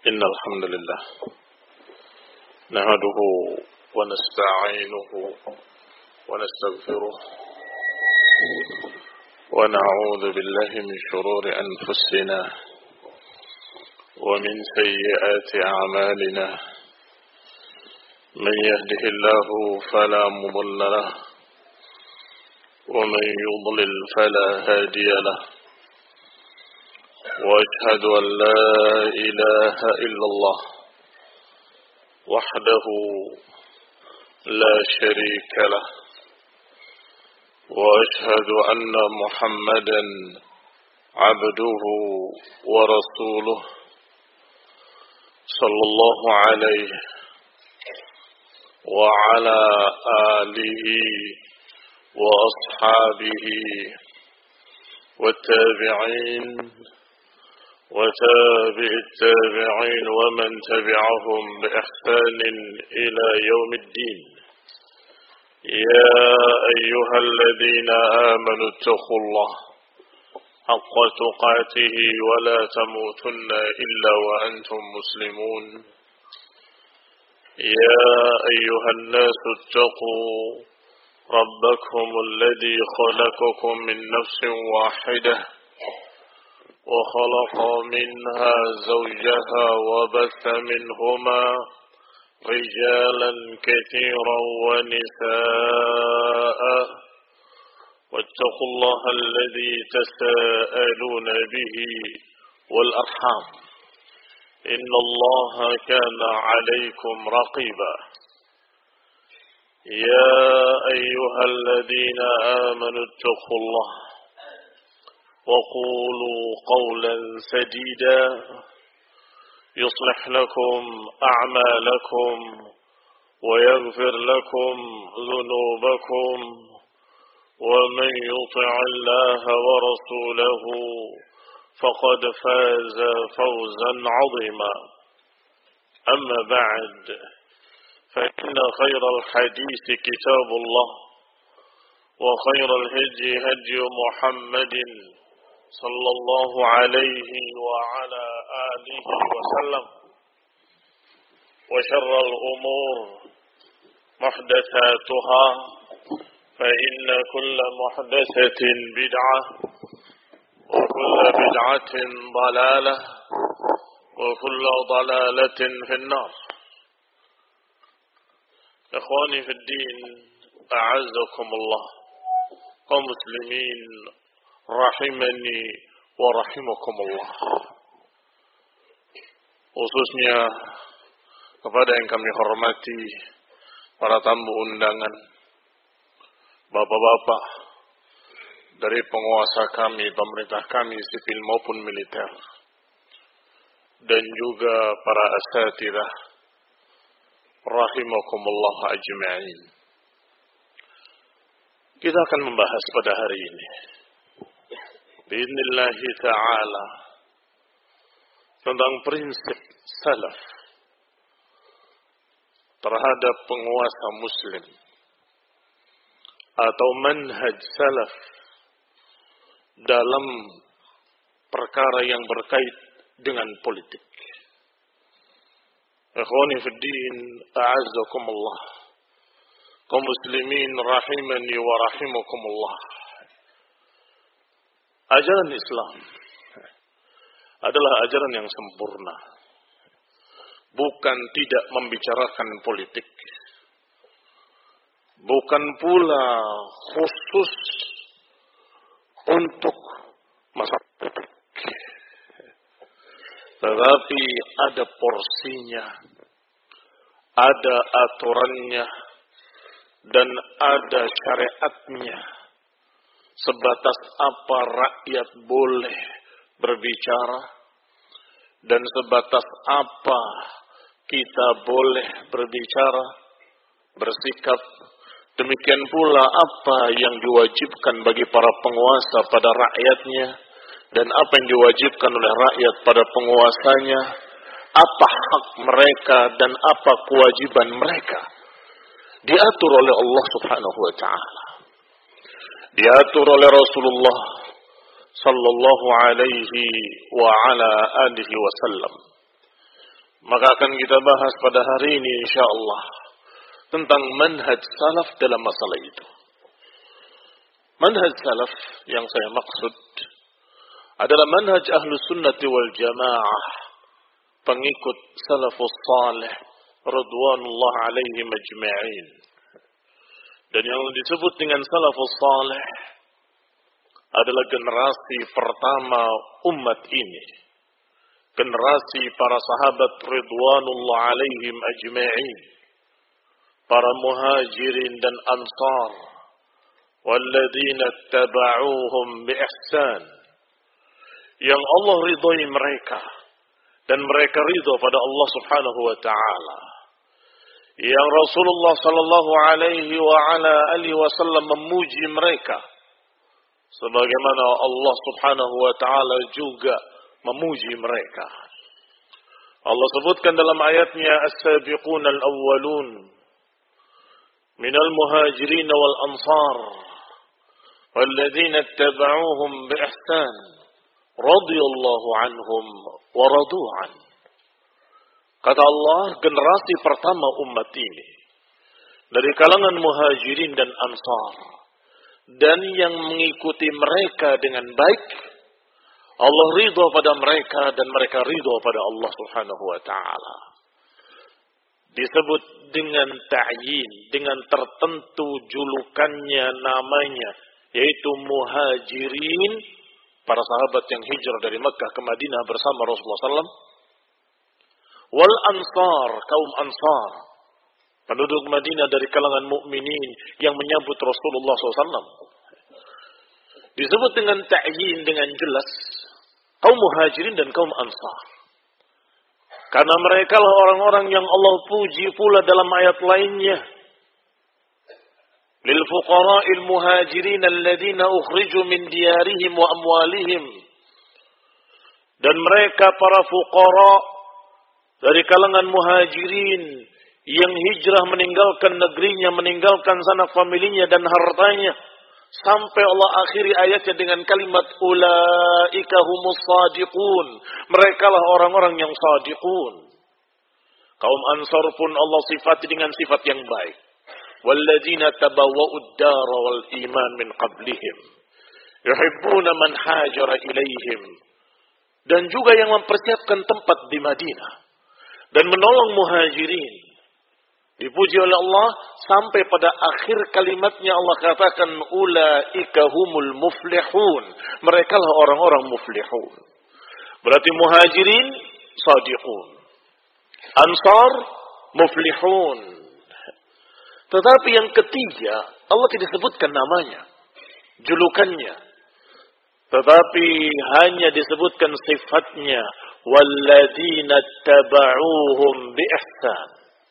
إن الحمد لله نحمده ونستعينه ونستغفره ونعوذ بالله من شرور أنفسنا ومن سيئات أعمالنا من يهده الله فلا مضل له ومن يضلل فلا هادي له وأشهد أن لا إله إلا الله وحده لا شريك له وأشهد أن محمدا عبده ورسوله صلى الله عليه وعلى آله وأصحابه والتابعين وتابع التابعين ومن تبعهم بإحسان إلى يوم الدين. يا أيها الذين آمنوا اتقوا الله حق تقاته ولا تموتن إلا وأنتم مسلمون. يا أيها الناس اتقوا ربكم الذي خلقكم من نفس واحدة وخلق منها زوجها وبث منهما رجالا كثيرا ونساء واتقوا الله الذي تساءلون به والأرحام إن الله كان عليكم رقيبا. يا أيها الذين آمنوا اتقوا الله وقولوا قولا سديدا يصلح لكم أعمالكم ويغفر لكم ذنوبكم ومن يطع الله ورسوله فقد فاز فوزا عظيما. أما بعد فإن خير الحديث كتاب الله وخير الهدي هدي محمد صلى الله عليه وعلى آله وسلم وشر الأمور محدثاتها فإن كل محدثة بدعة وكل بدعة ضلالة وكل ضلالة في النار. إخواني في الدين أعزكم الله كمسلمين rahimani wa rahimakumullah. Khususnya kepada yang kami hormati para tamu undangan, bapak-bapak dari penguasa kami, pemerintah kami sipil maupun militer, dan juga para asatidzah rahimakumullah ajma'in. Kita akan membahas pada hari ini bi'idnillahi ta'ala tentang prinsip salaf terhadap penguasa muslim atau manhaj salaf dalam perkara yang berkait dengan politik. Ikhwani fid din, a'azzakumullah, kaum muslimin rahimani wa rahimakumullah. Ajaran Islam adalah ajaran yang sempurna, bukan tidak membicarakan politik, bukan pula khusus untuk masalah politik, tetapi ada porsinya, ada aturannya, dan ada syariatnya. Sebatas apa rakyat boleh berbicara dan sebatas apa kita boleh berbicara, bersikap. Demikian pula apa yang diwajibkan bagi para penguasa pada rakyatnya dan apa yang diwajibkan oleh rakyat pada penguasanya. Apa hak mereka dan apa kewajiban mereka diatur oleh Allah Subhanahu wa ta'ala, diatur oleh Rasulullah sallallahu alaihi wa ala alihi wasallam. Maka akan kita bahas pada hari ini insyaallah tentang manhaj salaf dalam masalah itu. Manhaj salaf yang saya maksud adalah manhaj ahlus sunnati wal jamaah, pengikut salafus salih radhwanullah alaihim ajma'in. Dan yang disebut dengan salafus salih adalah generasi pertama umat ini. Generasi para sahabat ridwanullah alaihim ajma'in. Para muhajirin dan ansar. Walladzina taba'uhum biihsan. Yang Allah ridhai mereka. Dan mereka ridha pada Allah subhanahu wa ta'ala. Yang Rasulullah sallallahu alaihi wa ala alihi wasallam memuji mereka. Sebagaimana Allah subhanahu wa ta'ala juga memuji mereka. Allah sebutkan dalam ayatnya as-sabiqun al-awwalun minal muhajirin wal ansar walladzina ittaba'uuhum biihsan radhiyallahu anhum wa radu an. Kata Allah, generasi pertama umat ini dari kalangan muhajirin dan ansar dan yang mengikuti mereka dengan baik, Allah ridha pada mereka dan mereka ridha pada Allah subhanahu wa ta'ala. Disebut dengan ta'yin, dengan tertentu julukannya, namanya, yaitu muhajirin, para sahabat yang hijrah dari Makkah ke Madinah bersama Rasulullah SAW. Wal ansar, kaum ansar, penduduk Madinah dari kalangan mukminin yang menyambut Rasulullah SAW. Disebut dengan ta'yin, dengan jelas, kaum muhajirin dan kaum ansar. Karena mereka lah orang-orang yang Allah puji pula dalam ayat lainnya. Lil fuqara'il muhajirin alladzina ukhriju min diyarihim wa amwalihim. Dan mereka para fuqara dari kalangan muhajirin yang hijrah meninggalkan negerinya, meninggalkan sanak familinya dan hartanya. Sampai Allah akhiri ayatnya dengan kalimat ulaika humus shadiqun. Mereka lah orang-orang yang shadiqun. Kaum Ansar pun Allah sifati dengan sifat yang baik. Walladzina tabawwa'ud dara wal iman min qablihim yuhibbuna man hajara ilaihim. Dan juga yang mempersiapkan tempat di Madinah dan menolong muhajirin. Dipuji oleh Allah sampai pada akhir kalimatnya Allah katakan ulaika humul muflihun. Mereka lah orang-orang muflihun. Berarti muhajirin shadiqun. Ansar muflihun. Tetapi yang ketiga Allah tidak sebutkan namanya, julukannya. Tetapi hanya disebutkan sifatnya walladzina taba'uuhum biihsan.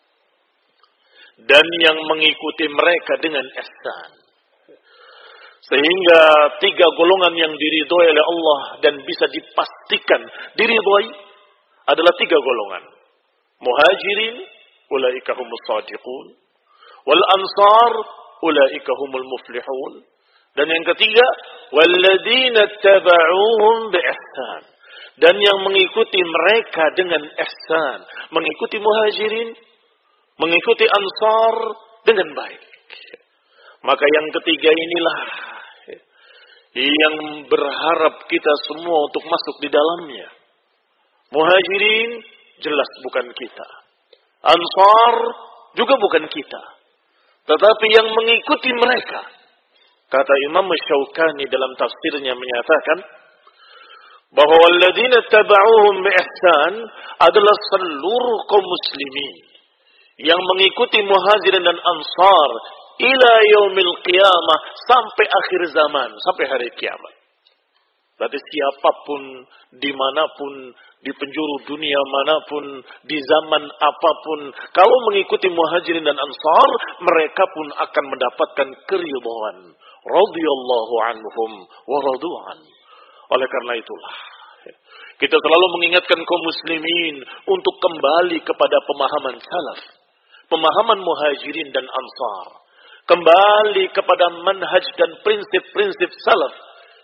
Dan yang mengikuti mereka dengan ihsan. Sehingga tiga golongan yang diridhoi oleh Allah dan bisa dipastikan diridhoi adalah tiga golongan. Muhajirin, ulaika humus shadiqun. Wal ansar, ulaika humul muflihun. Dan yang ketiga, walladzina taba'uuhum biihsan. Dan yang mengikuti mereka dengan ihsan. Mengikuti muhajirin, mengikuti ansar dengan baik. Maka yang ketiga inilah yang berharap kita semua untuk masuk di dalamnya. Muhajirin jelas bukan kita. Ansar juga bukan kita. Tetapi yang mengikuti mereka. Kata Imam Syaukani dalam tafsirnya menyatakan bahwa walladzina taba'uuhum biihsan adalah seluruh kaum muslimin yang mengikuti muhajirin dan ansar ila yaumil qiyamah, sampai akhir zaman, sampai hari kiamat. Berarti siapapun, dimanapun, di penjuru dunia manapun, di zaman apapun, kalau mengikuti muhajirin dan ansar, mereka pun akan mendapatkan keridhaan. Radhiyallahu anhum wa radu'an. Oleh karena itulah kita selalu mengingatkan kaum muslimin untuk kembali kepada pemahaman salaf, pemahaman muhajirin dan ansar, kembali kepada manhaj dan prinsip-prinsip salaf,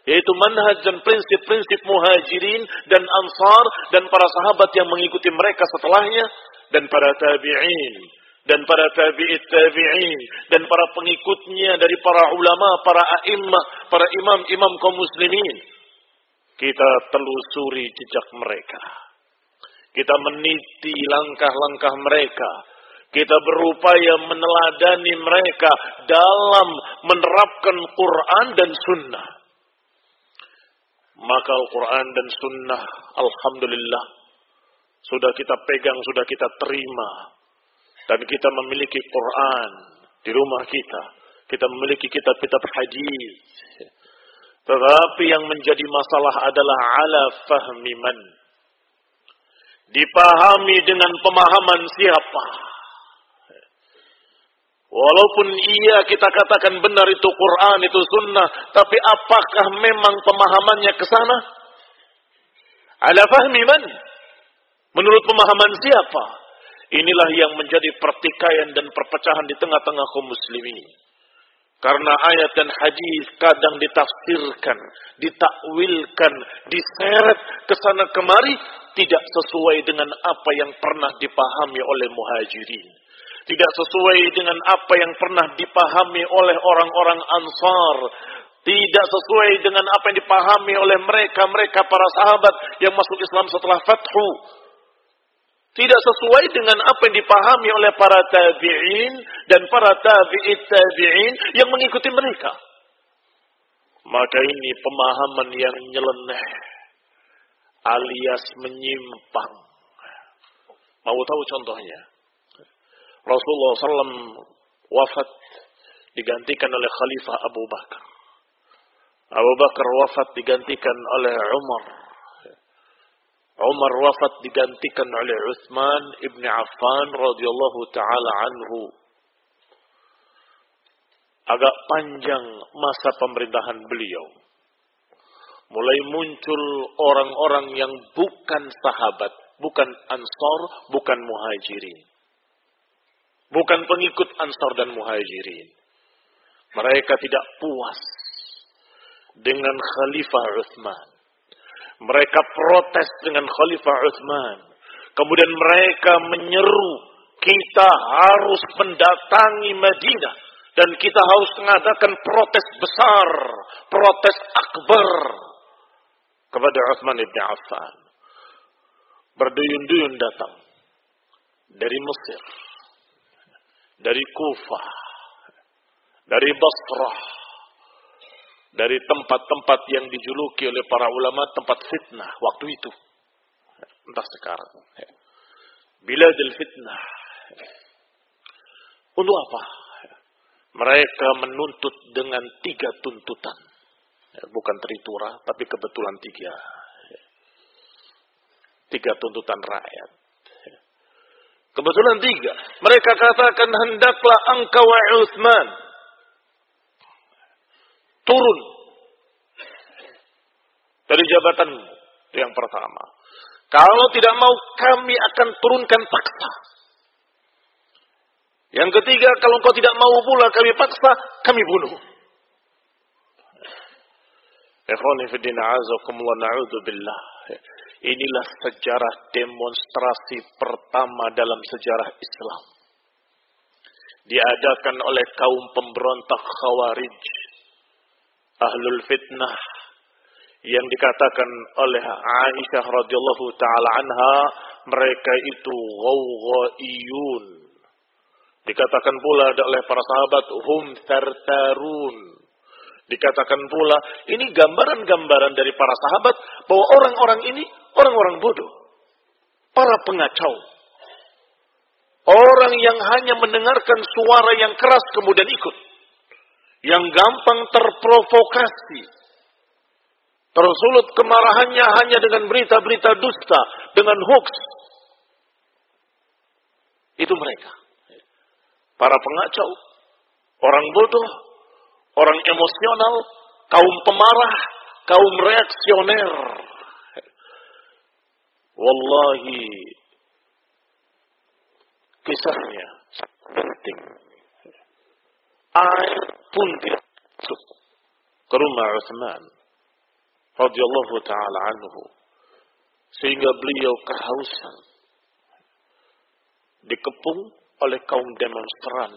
Yaitu manhaj dan prinsip-prinsip muhajirin dan ansar dan para sahabat yang mengikuti mereka setelahnya, dan para tabi'in dan para tabi'it tabi'in dan para pengikutnya dari para ulama, para a'immah, para imam-imam kaum muslimin. Kita telusuri jejak mereka. Kita meniti langkah-langkah mereka. Kita berupaya meneladani mereka dalam menerapkan Quran dan Sunnah. Maka Al-Quran dan Sunnah, alhamdulillah, sudah kita pegang, sudah kita terima. Dan kita memiliki Quran di rumah kita. Kita memiliki kitab-kitab hadis. Tetapi yang menjadi masalah adalah ala fahmi man. Dipahami dengan pemahaman siapa. Walaupun iya kita katakan benar itu Quran, itu Sunnah, tapi apakah memang pemahamannya ke sana? Ala fahmi man? Menurut pemahaman siapa? Inilah yang menjadi pertikaian dan perpecahan di tengah-tengah kaum muslimin. Karena ayat dan hadis kadang ditafsirkan, ditakwilkan, diseret ke sana kemari, tidak sesuai dengan apa yang pernah dipahami oleh muhajirin. Tidak sesuai dengan apa yang pernah dipahami oleh orang-orang Ansar. Tidak sesuai dengan apa yang dipahami oleh mereka para sahabat yang masuk Islam setelah Fathu. Tidak sesuai dengan apa yang dipahami oleh para tabi'in dan para tabi'it tabi'in yang mengikuti mereka. Maka ini pemahaman yang nyeleneh alias menyimpang. Mau tahu contohnya? Rasulullah SAW wafat digantikan oleh Khalifah Abu Bakar. Abu Bakar wafat digantikan oleh Umar. Umar wafat digantikan oleh Utsman ibn Affan radhiyallahu taala anhu. Agak panjang masa pemerintahan beliau. Mulai muncul orang-orang yang bukan sahabat, bukan Ansar, bukan Muhajirin. Bukan pengikut Ansar dan Muhajirin. Mereka tidak puas dengan Khalifah Utsman. Mereka protes dengan Khalifah Utsman. Kemudian mereka menyeru, kita harus mendatangi Madinah. Dan kita harus mengadakan protes besar, protes akbar kepada Utsman ibn Affan. Berduyun-duyun datang dari Mesir, dari Kufah, dari Basrah, dari tempat-tempat yang dijuluki oleh para ulama tempat fitnah waktu itu. Entah sekarang. Biladil fitnah. Untuk apa? Mereka menuntut dengan 3 tuntutan. Bukan teritura, tapi kebetulan 3. 3 tuntutan rakyat. Kebetulan 3. Mereka katakan, hendaklah engkau Utsman turun dari jabatanmu. Itu yang pertama. Kalau tidak mau, kami akan turunkan paksa. Yang ketiga, kalau engkau tidak mau pula kami paksa, kami bunuh. Ikhwani fi din a'azakumullah, na'udzubillah. Inilah sejarah demonstrasi pertama dalam sejarah Islam. Diadakan oleh kaum pemberontak Khawarij, Ahlul Fitnah, yang dikatakan oleh Aisyah radhiyallahu taala anha, mereka itu ghawghaiyun. Dikatakan pula oleh para sahabat, hum tartarun. Dikatakan pula, ini gambaran-gambaran dari para sahabat bahwa orang-orang ini orang-orang bodoh, para pengacau, orang yang hanya mendengarkan suara yang keras kemudian ikut, yang gampang terprovokasi, tersulut kemarahannya hanya dengan berita-berita dusta, dengan hoax. Itu mereka. Para pengacau, orang bodoh, orang emosional, kaum pemarah, kaum reaksioner. Wallahi, kisahnya penting. Air pun tidak masuk ke rumah Utsman. radhiyallahu taala anhu, sehingga beliau kehausan, dikepung oleh kaum demonstran,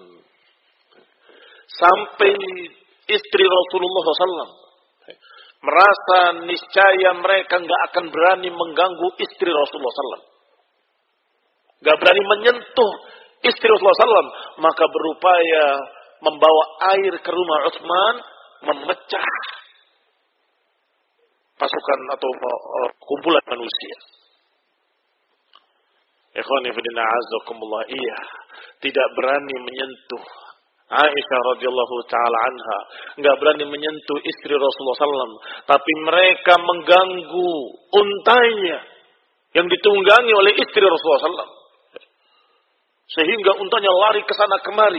sampai istri Rasulullah SAW merasa niscaya mereka nggak akan berani mengganggu istri Rasulullah SAW, nggak berani menyentuh istri Rasulullah SAW, maka berupaya membawa air ke rumah Utsman, memecah pasukan atau kumpulan manusia. Ikhwani fillah azakumullah, iya, tidak berani menyentuh Aisyah radhiyallahu taala anha, enggak berani menyentuh istri Rasulullah SAW, tapi mereka mengganggu untanya yang ditunggangi oleh istri Rasulullah SAW, sehingga untanya lari ke sana kemari,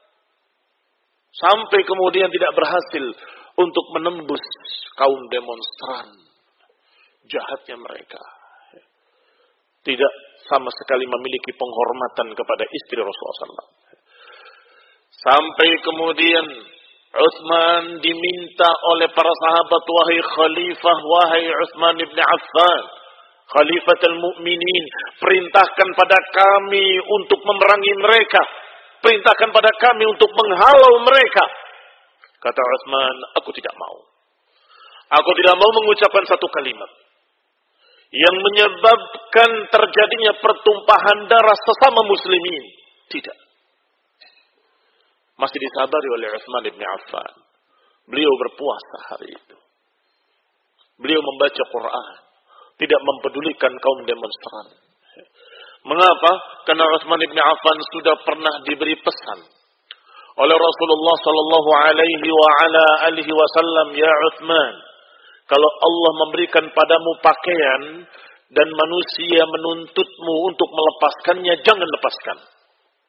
sampai kemudian tidak berhasil untuk menembus kaum demonstran. Jahatnya mereka, tidak sama sekali memiliki penghormatan kepada istri Rasulullah SAW. Sampai kemudian Utsman diminta oleh para sahabat, wahai khalifah, wahai Utsman ibn Affan, khalifatul mu'minin, perintahkan pada kami untuk memerangi mereka, perintahkan pada kami untuk menghalau mereka. Kata Utsman, aku tidak mau. Aku tidak mau mengucapkan satu kalimat yang menyebabkan terjadinya pertumpahan darah sesama muslimin. Tidak. Masih disabari oleh Utsman bin Affan. Beliau berpuasa hari itu. Beliau membaca Quran, tidak mempedulikan kaum demonstran. Mengapa? Karena Utsman bin Affan sudah pernah diberi pesan oleh Rasulullah sallallahu alaihi wa ala alihi wasallam, ya Utsman, kalau Allah memberikan padamu pakaian dan manusia menuntutmu untuk melepaskannya, jangan lepaskan.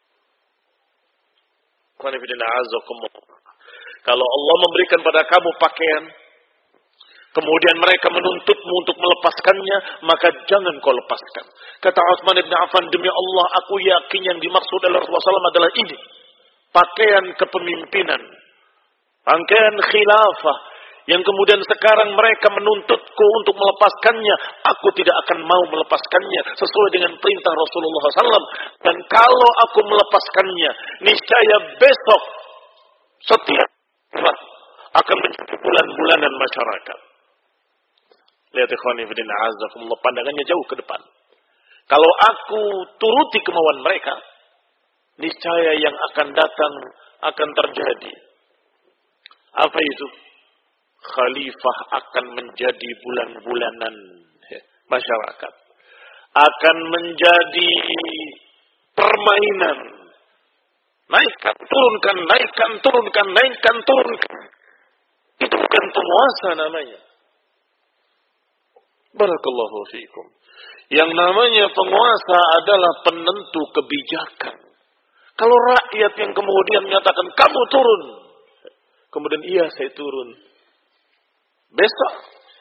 Kalau Allah memberikan pada kamu pakaian, kemudian mereka menuntutmu untuk melepaskannya, maka jangan kau lepaskan. Kata Utsman bin Affan, demi Allah, aku yakin yang dimaksud oleh Rasulullah SAW adalah ini. Pakaian kepemimpinan, pakaian khilafah, yang kemudian sekarang mereka menuntutku untuk melepaskannya. Aku tidak akan mau melepaskannya sesuai dengan perintah Rasulullah SAW. Dan kalau aku melepaskannya, niscaya besok setiap bulan akan menjadi bulan-bulanan masyarakat. Lihat ikhwani fillah azakumullah, pandangannya jauh ke depan. Kalau aku turuti kemauan mereka, niscaya yang akan datang akan terjadi. Apa itu? Khalifah akan menjadi bulan-bulanan masyarakat. Akan menjadi permainan. Naikkan, turunkan, naikkan, turunkan, naikkan, turunkan. Itu bukan penguasa namanya. Barakallahu fiikum. Yang namanya penguasa adalah penentu kebijakan. Kalau rakyat yang kemudian menyatakan, kamu turun. Kemudian, iya saya turun. Besok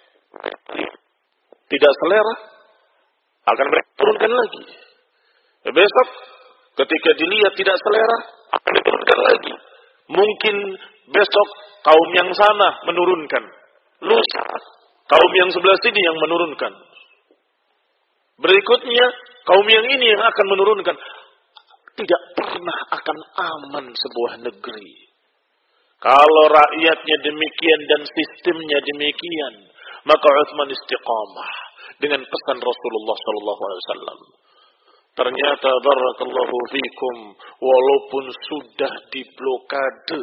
tidak selera, akan mereka turunkan lagi. Besok ketika dilihat tidak selera, akan diturunkan lagi. Mungkin besok kaum yang sana menurunkan, lusa kaum yang sebelah sini yang menurunkan, berikutnya kaum yang ini yang akan menurunkan. Tidak pernah akan aman sebuah negeri kalau rakyatnya demikian dan sistemnya demikian. Maka Utsman istiqamah dengan pesan Rasulullah SAW. Ternyata barakallahu fikum, walaupun sudah diblokade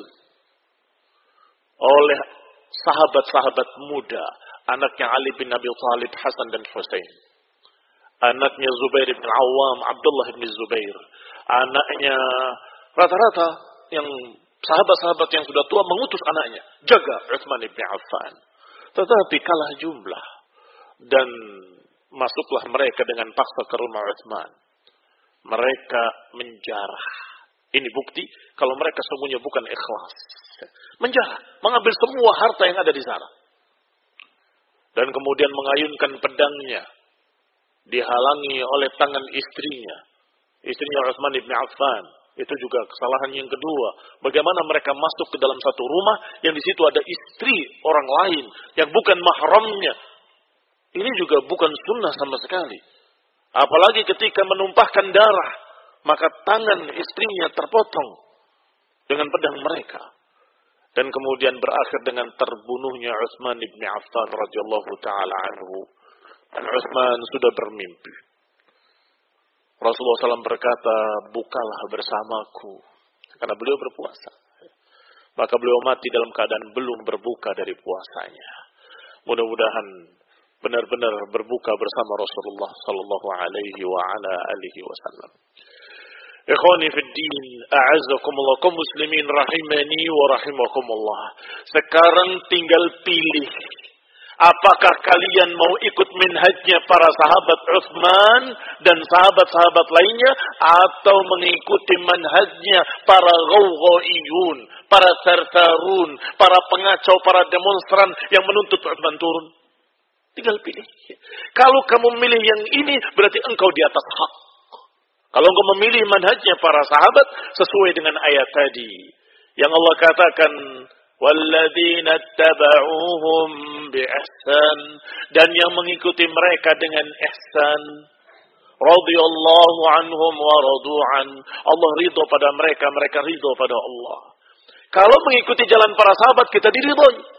oleh sahabat-sahabat muda, anaknya Ali bin Abi Thalib, Hasan dan Husain, anaknya Zubair bin Awam, Abdullah bin Zubair, anaknya rata-rata yang sahabat-sahabat yang sudah tua mengutus anaknya, jaga Utsman bin Affan. Tetapi kalah jumlah dan masuklah mereka dengan paksa ke rumah Utsman. Mereka menjarah. Ini bukti kalau mereka semuanya bukan ikhlas. Menjarah, mengambil semua harta yang ada di sana. Dan kemudian mengayunkan pedangnya, dihalangi oleh tangan istrinya Utsman bin Affan, Itu juga kesalahan yang kedua. Bagaimana mereka masuk ke dalam satu rumah yang di situ ada istri orang lain yang bukan mahramnya. Ini juga bukan sunnah sama sekali. Apalagi ketika menumpahkan darah, maka tangan istrinya terpotong dengan pedang mereka. Dan kemudian berakhir dengan terbunuhnya Utsman bin Affan radhiyallahu taala anhu. Dan Utsman sudah bermimpi. Rasulullah SAW berkata, bukalah bersamaku. Karena beliau berpuasa. Maka beliau mati dalam keadaan belum berbuka dari puasanya. Mudah-mudahan benar-benar berbuka bersama Rasulullah sallallahu alaihi wa ala alihi wasallam. Ikhwani fid din, a'azzakumullah, kaum muslimin rahimani wa rahimakumullah. Sekarang tinggal pilih. Apakah kalian mau ikut minhajnya para sahabat Utsman dan sahabat-sahabat lainnya, atau mengikuti manhajnya para ghawghaiyun, para sarsarun, para pengacau, para demonstran yang menuntut Utsman turun? Tinggal pilih. Kalau kamu memilih yang ini, berarti engkau di atas hak. Kalau engkau memilih manhajnya para sahabat sesuai dengan ayat tadi, yang Allah katakan, walladzina tabauhum biihsan, dan yang mengikuti mereka dengan ihsan, radhiyallahu anhum wa radu'an, Allah ridho pada mereka, mereka ridho pada Allah. Kalau mengikuti jalan para sahabat, kita diridhoi.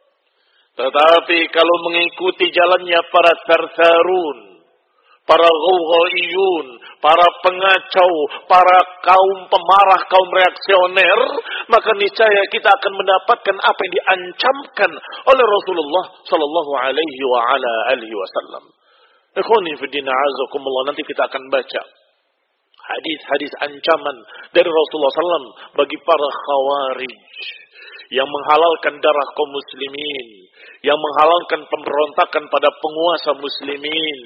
Tetapi kalau mengikuti jalannya para sarsarun, para ghawghaiyun, para pengacau, para kaum pemarah, kaum reaksioner, maka niscaya kita akan mendapatkan apa yang diancamkan oleh Rasulullah sallallahu alaihi wa ala alihi wasallam. Ikhwani fi din, a'azakumullah, nanti kita akan baca hadis-hadis ancaman dari Rasulullah SAW bagi para khawarij yang menghalalkan darah kaum muslimin, yang menghalalkan pemberontakan pada penguasa muslimin.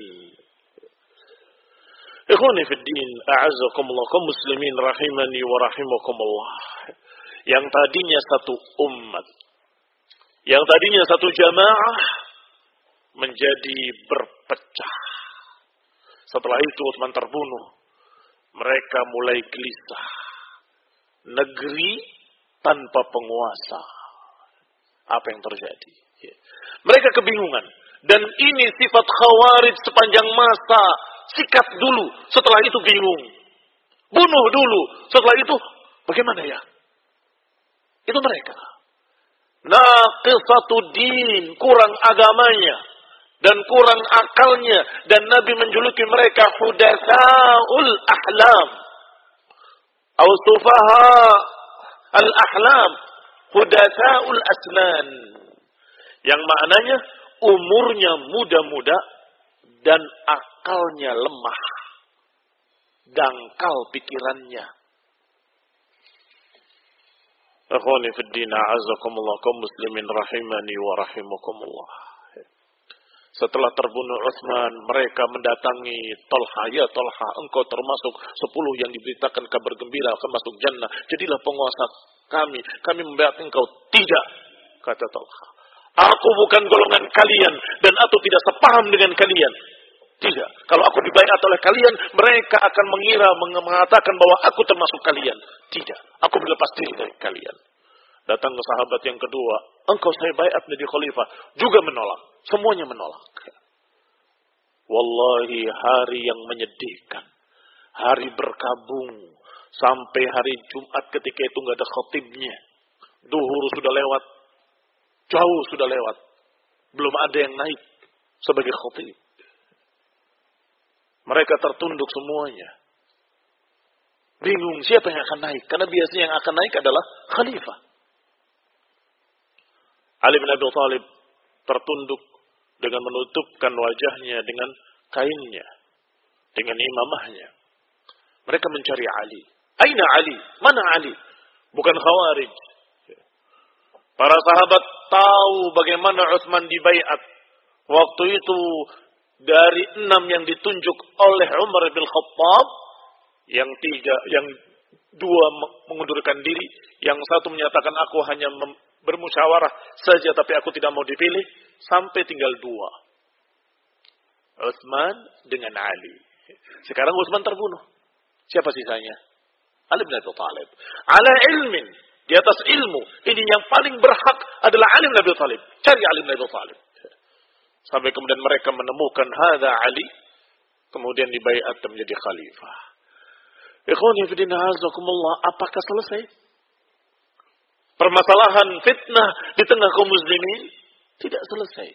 Ikhwani fid din, a'azzakumullah, kaum muslimin rahimani wa rahimakumullah. Yang tadinya satu umat, yang tadinya satu jamaah, menjadi berpecah. Setelah itu Utsman terbunuh. Mereka mulai gelisah. Negeri tanpa penguasa. Apa yang terjadi? Mereka kebingungan. Dan ini sifat khawarij sepanjang masa. Sikat dulu, setelah itu bingung. Bunuh dulu, setelah itu bagaimana ya? Itu mereka. Naqisatu din, kurang agamanya dan kurang akalnya, dan Nabi menjuluki mereka hudatsaul ahlam. Au sufaha al-ahlam, hudatsaul asnan. Yang maknanya umurnya muda-muda dan akalnya lemah. Dangkal pikirannya. Akhwani fid din, a'azakumullah, kaum muslimin rahimani wa rahimakumullah. Setelah terbunuh Utsman, mereka mendatangi Talha. Ya Talha, engkau termasuk 10 yang diberitakan kabar gembira akan masuk jannah. Jadilah penguasa kami. Kami membaiat engkau. Tidak, kata Talha. Aku bukan golongan kalian dan aku tidak sepaham dengan kalian. Tidak. Kalau aku dibaiat oleh kalian, mereka akan mengira, mengatakan bahwa aku termasuk kalian. Tidak. Aku berlepas diri dari kalian. Datang ke sahabat yang kedua. Engkau saya baiat menjadi khalifah. Juga menolak. Semuanya menolak. Wallahi, hari yang menyedihkan. Hari berkabung. Sampai hari Jumat ketika itu nggak ada khatibnya. Duhur sudah lewat. Jauh sudah lewat. Belum ada yang naik sebagai khatib. Mereka tertunduk semuanya. Bingung siapa yang akan naik. Karena biasanya yang akan naik adalah khalifah. Ali bin Abi Thalib tertunduk dengan menutupkan wajahnya dengan kainnya. Dengan imamahnya. Mereka mencari Ali. Aina Ali? Mana Ali? Bukan khawarij. Para sahabat tahu bagaimana Utsman dibaiat. Waktu itu dari 6 yang ditunjuk oleh Umar bin Khattab, yang 2 mengundurkan diri, yang 1 menyatakan aku hanya bermusyawarah saja tapi aku tidak mau dipilih, sampai tinggal 2. Utsman dengan Ali. Sekarang Utsman terbunuh. Siapa sisanya? Ali bin Abi Thalib. Ala ilmin, di atas ilmu. Ini yang paling berhak adalah Ali bin Abi Thalib. Cari Ali bin Abi Thalib. Sampai kemudian mereka menemukan hadza Ali, kemudian dibaiat menjadi khalifah. Ikhwani fillah azakumullah, apakah selesai permasalahan fitnah di tengah kaum muslimin? Tidak selesai.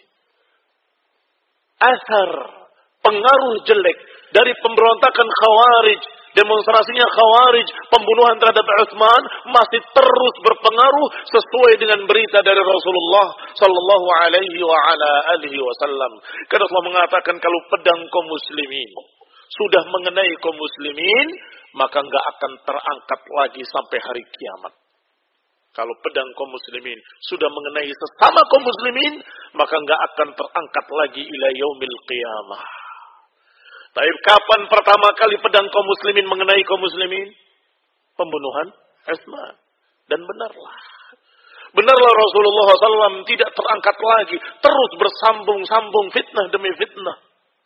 Asar, pengaruh jelek dari pemberontakan Khawarij, demonstrasinya Khawarij, pembunuhan terhadap Utsman masih terus berpengaruh sesuai dengan berita dari Rasulullah sallallahu alaihi wa ala alihi wasallam. Karena Rasulullah mengatakan kalau pedang kaum muslimin sudah mengenai kaum muslimin, maka enggak akan terangkat lagi sampai hari kiamat. Kalau pedang kaum muslimin sudah mengenai sesama kaum muslimin, maka enggak akan terangkat lagi ila yaumil qiyamah. Tapi kapan pertama kali pedang kaum muslimin mengenai kaum muslimin? Pembunuhan Utsman. Dan benarlah Rasulullah SAW tidak terangkat lagi, terus bersambung-sambung fitnah demi fitnah.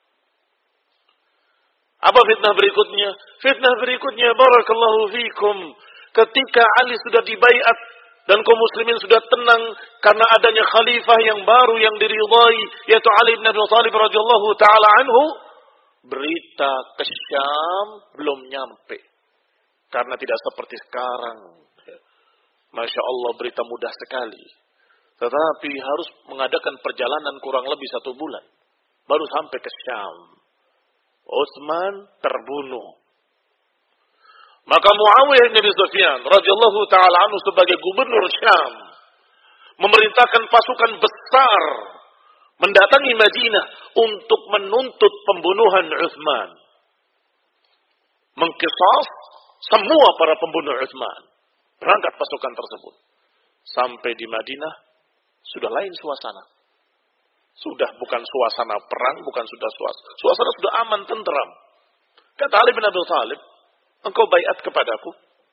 Apa fitnah berikutnya? Fitnah berikutnya, barakallahu fikum, ketika Ali sudah dibaiat dan kaum muslimin sudah tenang karena adanya khalifah yang baru yang diridhai, yaitu Ali bin Abi Thalib radhiyallahu taala anhu, berita ke Syam belum nyampe. Karena tidak seperti sekarang. Masya Allah, berita mudah sekali. Tetapi harus mengadakan perjalanan kurang lebih 1 bulan. Baru sampai ke Syam. Utsman terbunuh. Maka Muawiyah bin Abi Sufyan radhiyallahu taala anhu sebagai gubernur Syam memerintahkan pasukan besar mendatangi Madinah untuk menuntut pembunuhan Utsman. Mengqisas semua para pembunuh Utsman. Berangkat pasukan tersebut. Sampai di Madinah sudah lain suasana. Sudah bukan suasana perang, bukan sudah suasana sudah aman, tenteram. Kata Ali bin Abi Thalib, engkau baiat kepadaku,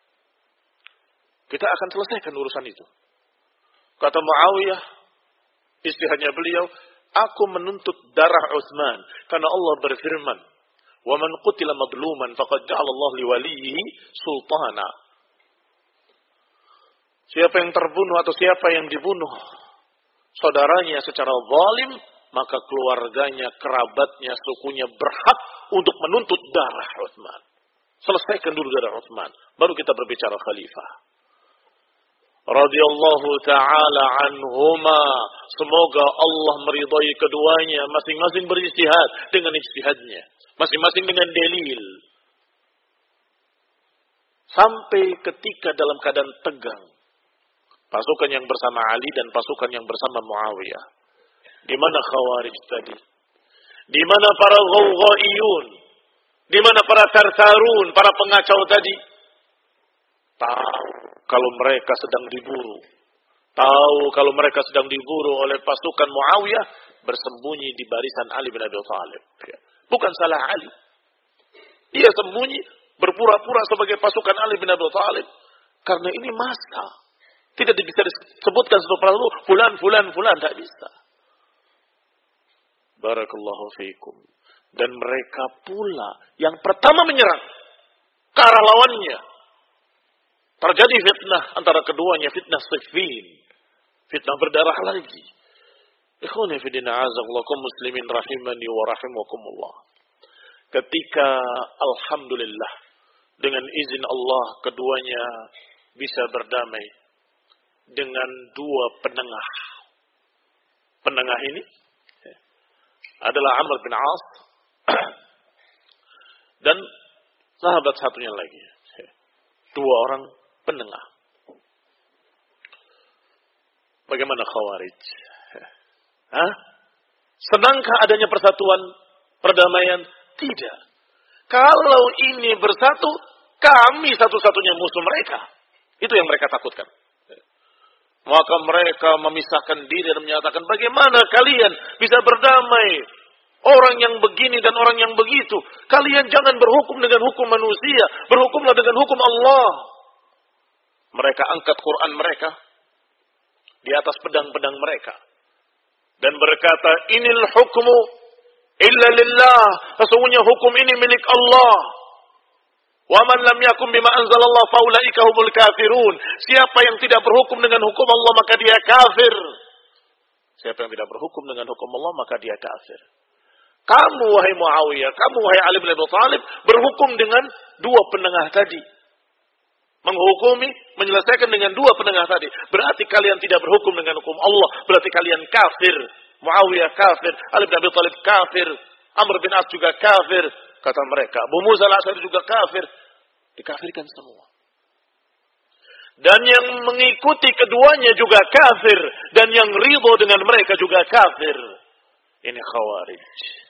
kita akan selesaikan urusan itu. Kata Muawiyah, istihadnya beliau, aku menuntut darah Utsman karena Allah berfirman, "Wa man qutila madluman faqad ja'ala Allah li waliyhi sultana." Siapa yang terbunuh atau siapa yang dibunuh saudaranya secara zalim, maka keluarganya, kerabatnya, sukunya berhak untuk menuntut darah Utsman. Selesaikan dulu darah Utsman, baru kita berbicara khalifah. Radhiyallahu ta'ala anhuma. Semoga Allah meridhai keduanya. Masing-masing berijtihad dengan ijtihadnya. Masing-masing dengan dalil. Sampai ketika dalam keadaan tegang. Pasukan yang bersama Ali dan pasukan yang bersama Muawiyah. Di mana Khawarij tadi? Di mana para ghawghaiyun? Di mana para tartarun, para pengacau tadi? Tahu kalau mereka sedang diburu. Tahu kalau mereka sedang diburu oleh pasukan Muawiyah, bersembunyi di barisan Ali bin Abi Thalib. Bukan salah Ali. Dia sembunyi, berpura-pura sebagai pasukan Ali bin Abi Thalib. Karena ini masa. Tidak bisa disebutkan satu persatu, fulan, tak bisa. Barakallahu fiikum. Dan mereka pula yang pertama menyerang ke arah lawannya. Terjadi fitnah antara keduanya, fitnah Siffin. Fitnah berdarah lagi. Ikhwani fi din a'azakumullah muslimin rahimani wa rahimakumullah. Ketika alhamdulillah dengan izin Allah keduanya bisa berdamai dengan 2 penengah. Penengah ini adalah Amr bin As dan sahabat satunya lagi. 2 orang penengah. Bagaimana Khawarij? Senangkah adanya persatuan, perdamaian? Tidak. Kalau ini bersatu, kami satu-satunya musuh mereka. Itu yang mereka takutkan. Maka mereka memisahkan diri dan menyatakan, bagaimana kalian bisa berdamai? Orang yang begini dan orang yang begitu. Kalian jangan berhukum dengan hukum manusia. Berhukumlah dengan hukum Allah. Mereka angkat Quran mereka di atas pedang-pedang mereka. Dan berkata, inil hukmu illa lillah. Sesungguhnya hukum ini milik Allah. Wa man lam yakum bima anzalallahu faulaika humul kafirun. Siapa yang tidak berhukum dengan hukum Allah maka dia kafir. Siapa yang tidak berhukum dengan hukum Allah maka dia kafir. Kamu wahai Muawiyah, kamu wahai Ali bin Abi Thalib berhukum dengan dua penengah tadi. Menghukumi, menyelesaikan dengan dua penengah tadi. Berarti kalian tidak berhukum dengan hukum Allah. Berarti kalian kafir. Muawiyah kafir, Ali bin Abi Thalib kafir, Amr bin As juga kafir. Kata mereka, Abu Musa al-Asy'ari juga kafir. Dikafirkan semua. Dan yang mengikuti keduanya juga kafir. Dan yang ridho dengan mereka juga kafir. Ini Khawarij.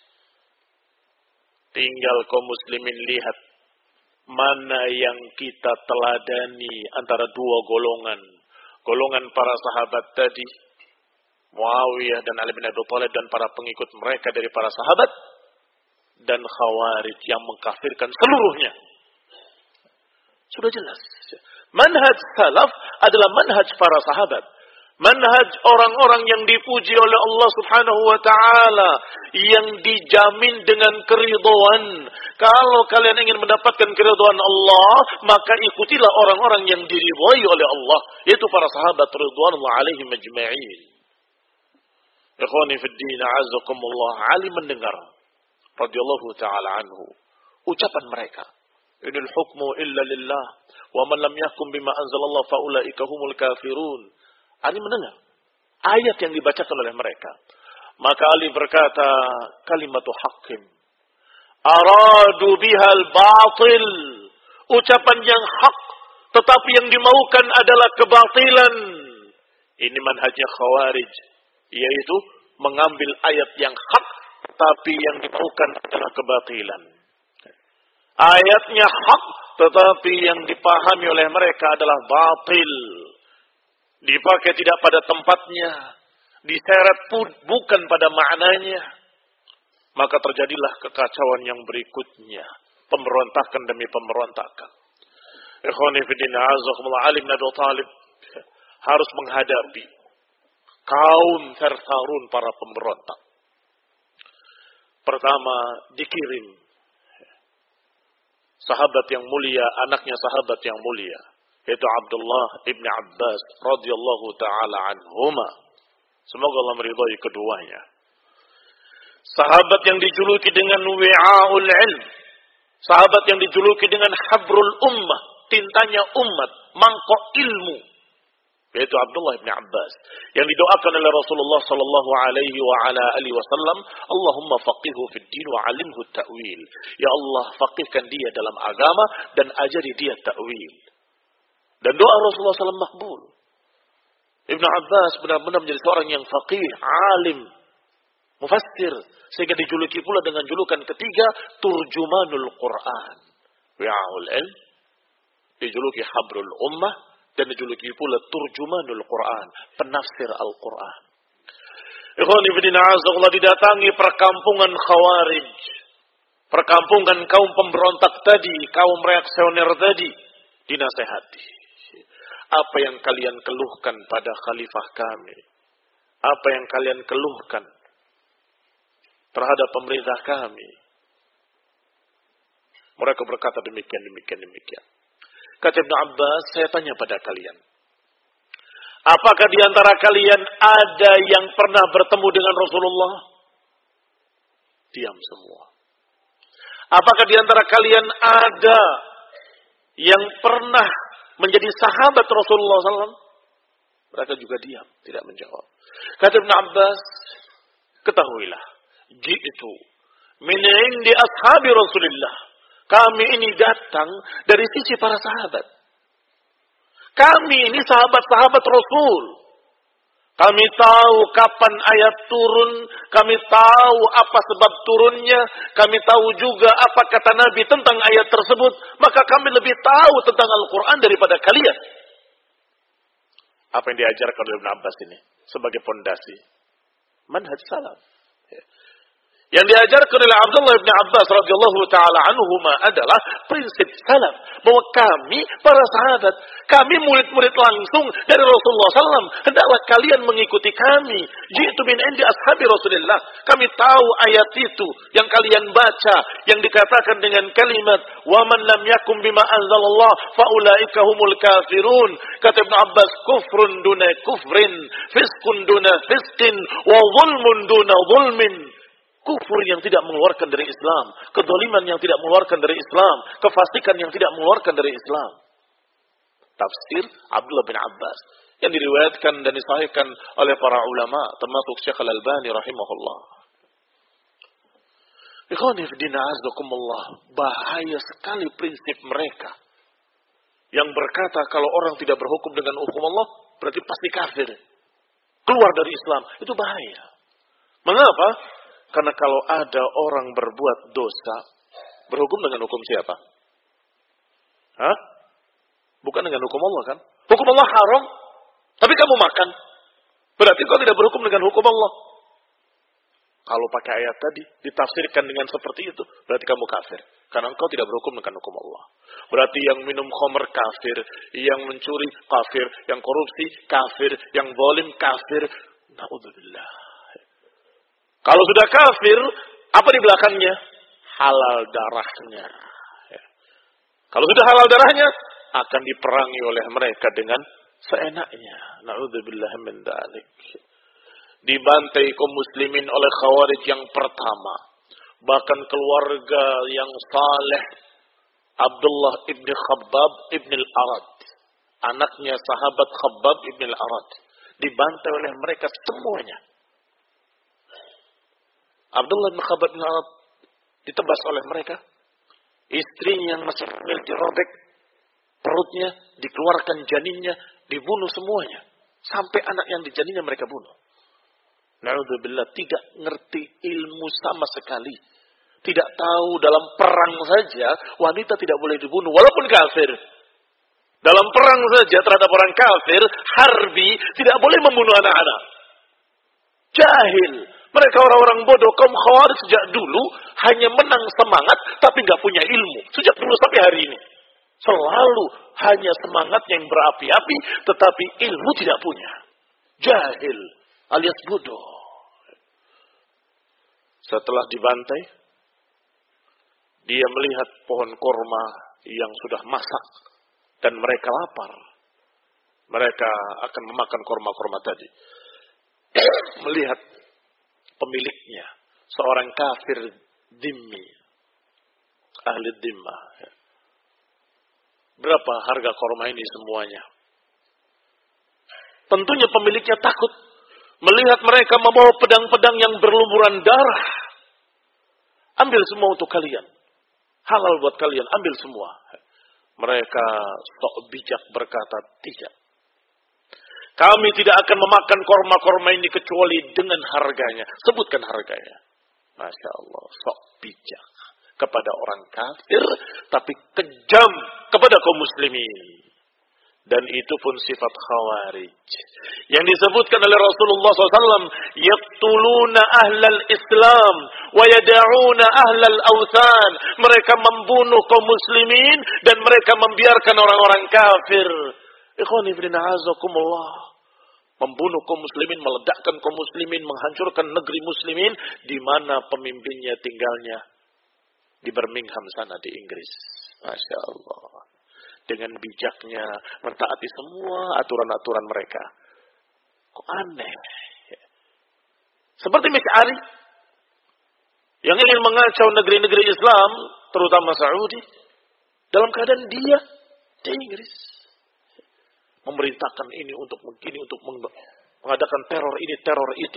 Tinggal kaum muslimin lihat mana yang kita teladani antara dua golongan. Golongan para sahabat tadi, Muawiyah dan Ali bin Abi Thalib dan para pengikut mereka dari para sahabat, dan Khawarij yang mengkafirkan seluruhnya. Sudah jelas. Manhaj salaf adalah manhaj para sahabat. Manhaj orang-orang yang dipuji oleh Allah Subhanahu wa ta'ala, yang dijamin dengan keridhaan. Kalau kalian ingin mendapatkan keridhaan Allah, maka ikutilah orang-orang yang diridhai oleh Allah, yaitu para sahabat ridwanullah alaihim ajma'in. Ikhwani fid din, a'azzakumullah. Ali mendengar radhiyallahu ta'ala anhu ucapan mereka, inil hukmu illa lillah wa man lam yahkum bima anzalallahu faulaika humul kafirun. Ali mendengar ayat yang dibacakan oleh mereka. Maka Ali berkata, kalimatu haqqin aradu bihal batil. Ucapan yang hak, tetapi yang dimaukan adalah kebatilan. Ini manhajnya Khawarij, yaitu mengambil ayat yang hak, tapi yang dimaukan adalah kebatilan. Ayatnya hak, tetapi yang dipahami oleh mereka adalah batil. Dipakai tidak pada tempatnya, diseret pun bukan pada maknanya. Maka terjadilah kekacauan yang berikutnya, pemberontakan demi pemberontakan. Ikhwani fillah, azakumullah, Ali bin Abi Thalib harus menghadapi kaum Thartharun, para pemberontak. Pertama, dikirim sahabat yang mulia, anaknya sahabat yang mulia, yaitu Abdullah ibn Abbas radhiyallahu ta'ala anhuma. Semoga Allah meridhai keduanya. Sahabat yang dijuluki dengan wi'aul ilm, sahabat yang dijuluki dengan habrul ummah, tintanya umat, mangkok ilmu, yaitu Abdullah ibn Abbas, yang didoakan oleh Rasulullah sallallahu alaihi wa ala alihi wasallam, Allahumma faqihhu fid din wa 'allimhu ta'wil. Ya Allah, faqihkan dia dalam agama dan ajari dia ta'wil. Dan doa Rasulullah SAW makbul. Ibnu Abbas benar-benar menjadi seorang yang faqih, alim, mufassir, sehingga dijuluki pula dengan julukan ketiga, turjumanul Quran. Wi'aul ilm, dijuluki habrul ummah, dan dijuluki pula turjumanul Quran, penafsir Al-Quran. Ikhwani fillah, azza didatangi perkampungan Khawarij, perkampungan kaum pemberontak tadi, kaum reaksioner tadi, dinasehati. Apa yang kalian keluhkan pada khalifah kami? Apa yang kalian keluhkan terhadap pemerintah kami? Mereka berkata demikian. Kata Ibnu Abbas, saya tanya pada kalian, apakah di antara kalian ada yang pernah bertemu dengan Rasulullah? Diam semua. Apakah di antara kalian ada yang pernah menjadi sahabat Rasulullah SAW? Mereka juga diam, tidak menjawab. Kata Ibnu Abbas, ketahuilah, ji'tu min indi ashabi Rasulillah. Kami ini datang dari sisi para sahabat. Kami ini sahabat-sahabat Rasul. Kami tahu kapan ayat turun, kami tahu apa sebab turunnya, kami tahu juga apa kata Nabi tentang ayat tersebut, maka kami lebih tahu tentang Al-Quran daripada kalian. Apa yang diajarkan oleh Ibn Abbas ini sebagai pondasi manhaj salaf. Yang diajarkan oleh Abdullah bin Abbas radhiyallahu taala anhuma adalah prinsip salaf, bahwa kami para sahabat, kami murid-murid langsung dari Rasulullah SAW, hendaklah kalian mengikuti kami. Jitu min indi ashabi Rasulillah. Kami tahu ayat itu yang kalian baca, yang dikatakan dengan kalimat wa man lam yakum bima anzalallah faulaika humul kafirun. Kata Ibnu Abbas, kufrun duna kufrin, fiskun duna fiskin, wa zulmun duna zulmin. Kufur yang tidak mengeluarkan dari Islam, kedzaliman yang tidak mengeluarkan dari Islam, kefasikan yang tidak mengeluarkan dari Islam. Tafsir Abdullah bin Abbas yang diriwayatkan dan disahihkan oleh para ulama termasuk Syekh Al-Albani rahimahullah. Ikhwani fi din a'azzakumullah, bahaya sekali prinsip mereka yang berkata kalau orang tidak berhukum dengan hukum Allah berarti pasti kafir, keluar dari Islam. Itu bahaya. Mengapa? Karena kalau ada orang berbuat dosa, berhukum dengan hukum siapa? Hah? Bukan dengan hukum Allah kan? Hukum Allah haram, tapi kamu makan. Berarti kau tidak berhukum dengan hukum Allah. Kalau pakai ayat tadi, ditafsirkan dengan seperti itu, berarti kamu kafir. Karena engkau tidak berhukum dengan hukum Allah. Berarti yang minum khamr kafir, yang mencuri kafir, yang korupsi kafir, yang zalim kafir. Na'udzubillah. Kalau sudah kafir, apa di belakangnya? Halal darahnya. Kalau sudah halal darahnya, akan diperangi oleh mereka dengan seenaknya. Na'udzubillah min dzalik. Dibantai kaum muslimin oleh Khawarij yang pertama. Bahkan keluarga yang saleh, Abdullah ibn Khabbab ibn al-Arad, anaknya sahabat Khabbab ibn al-Arad, dibantai oleh mereka semuanya. Abdullah bin Khabbab bin Arad ditebas oleh mereka. Istrinya yang masih hamil dirobek perutnya, dikeluarkan janinnya, dibunuh semuanya. Sampai anak yang di janinnya mereka bunuh. Na'udzubillah, tidak ngerti ilmu sama sekali. Tidak tahu dalam perang saja wanita tidak boleh dibunuh walaupun kafir. Dalam perang saja terhadap orang kafir, harbi, tidak boleh membunuh anak-anak. Jahil. Mereka orang-orang bodoh, kaum Khawarij sejak dulu hanya menang semangat tapi nggak punya ilmu. Sejak dulu sampai hari ini. Selalu hanya semangat yang berapi-api tetapi ilmu tidak punya. Jahil alias bodoh. Setelah dibantai, dia melihat pohon korma yang sudah masak dan mereka lapar. Mereka akan memakan korma-korma tadi. Melihat pemiliknya, seorang kafir dhimmi, ahli dhimmah. Berapa harga korma ini semuanya? Tentunya pemiliknya takut melihat mereka membawa pedang-pedang yang berlumuran darah. Ambil semua untuk kalian. Halal buat kalian, ambil semua. Mereka sok bijak berkata, tidak. Kami tidak akan memakan korma-korma ini kecuali dengan harganya. Sebutkan harganya. Masya Allah, sok bijak kepada orang kafir, tapi kejam kepada kaum muslimin. Dan itu pun sifat Khawarij. Yang disebutkan oleh Rasulullah SAW, yaqtuluna ahlal Islam, wa yada'una ahlal awthan. Mereka membunuh kaum muslimin, dan mereka membiarkan orang-orang kafir. Ikhwani fillah azakumullah. Membunuh kaum muslimin, meledakkan kaum muslimin, menghancurkan negeri muslimin, di mana pemimpinnya tinggalnya di Birmingham sana di Inggris. Masya Allah. Dengan bijaknya mentaati semua aturan-aturan mereka. Kok aneh? Seperti Misyari yang ingin mengacau negeri-negeri Islam, terutama Saudi, dalam keadaan dia di Inggris. Memerintahkan ini untuk begini, untuk mengadakan teror ini, teror itu.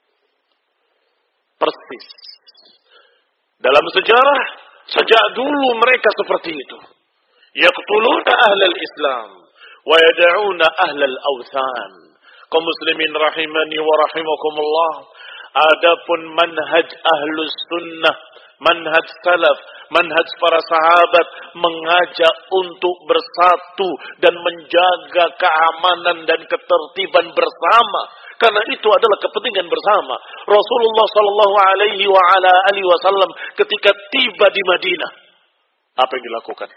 Persis. Dalam sejarah, sejak dulu mereka seperti itu. Yaqtuluna ahlal Islam wa yad'una ahlal awthan. Kaum muslimin rahimani wa rahimakumullah. Adapun manhaj ahlus sunnah manhaj salaf, manhaj para sahabat mengajak untuk bersatu dan menjaga keamanan dan ketertiban bersama. Karena itu adalah kepentingan bersama. Rasulullah sallallahu alaihi wasallam ketika tiba di Madinah, apa yang dilakukan?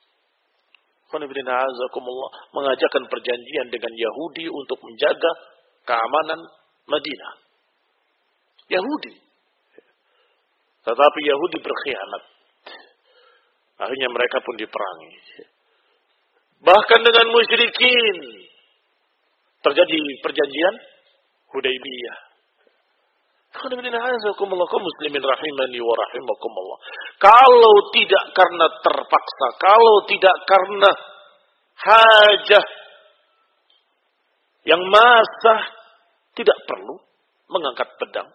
Mengajakkan perjanjian dengan Yahudi untuk menjaga keamanan Madinah. Yahudi. Tetapi Yahudi berkhianat. Akhirnya mereka pun diperangi. Bahkan dengan musyrikin terjadi perjanjian Hudaybiyah. Muslimin rahimani wa rahimakumullah. Kalau tidak karena terpaksa, kalau tidak karena hajah yang masah, tidak perlu mengangkat pedang.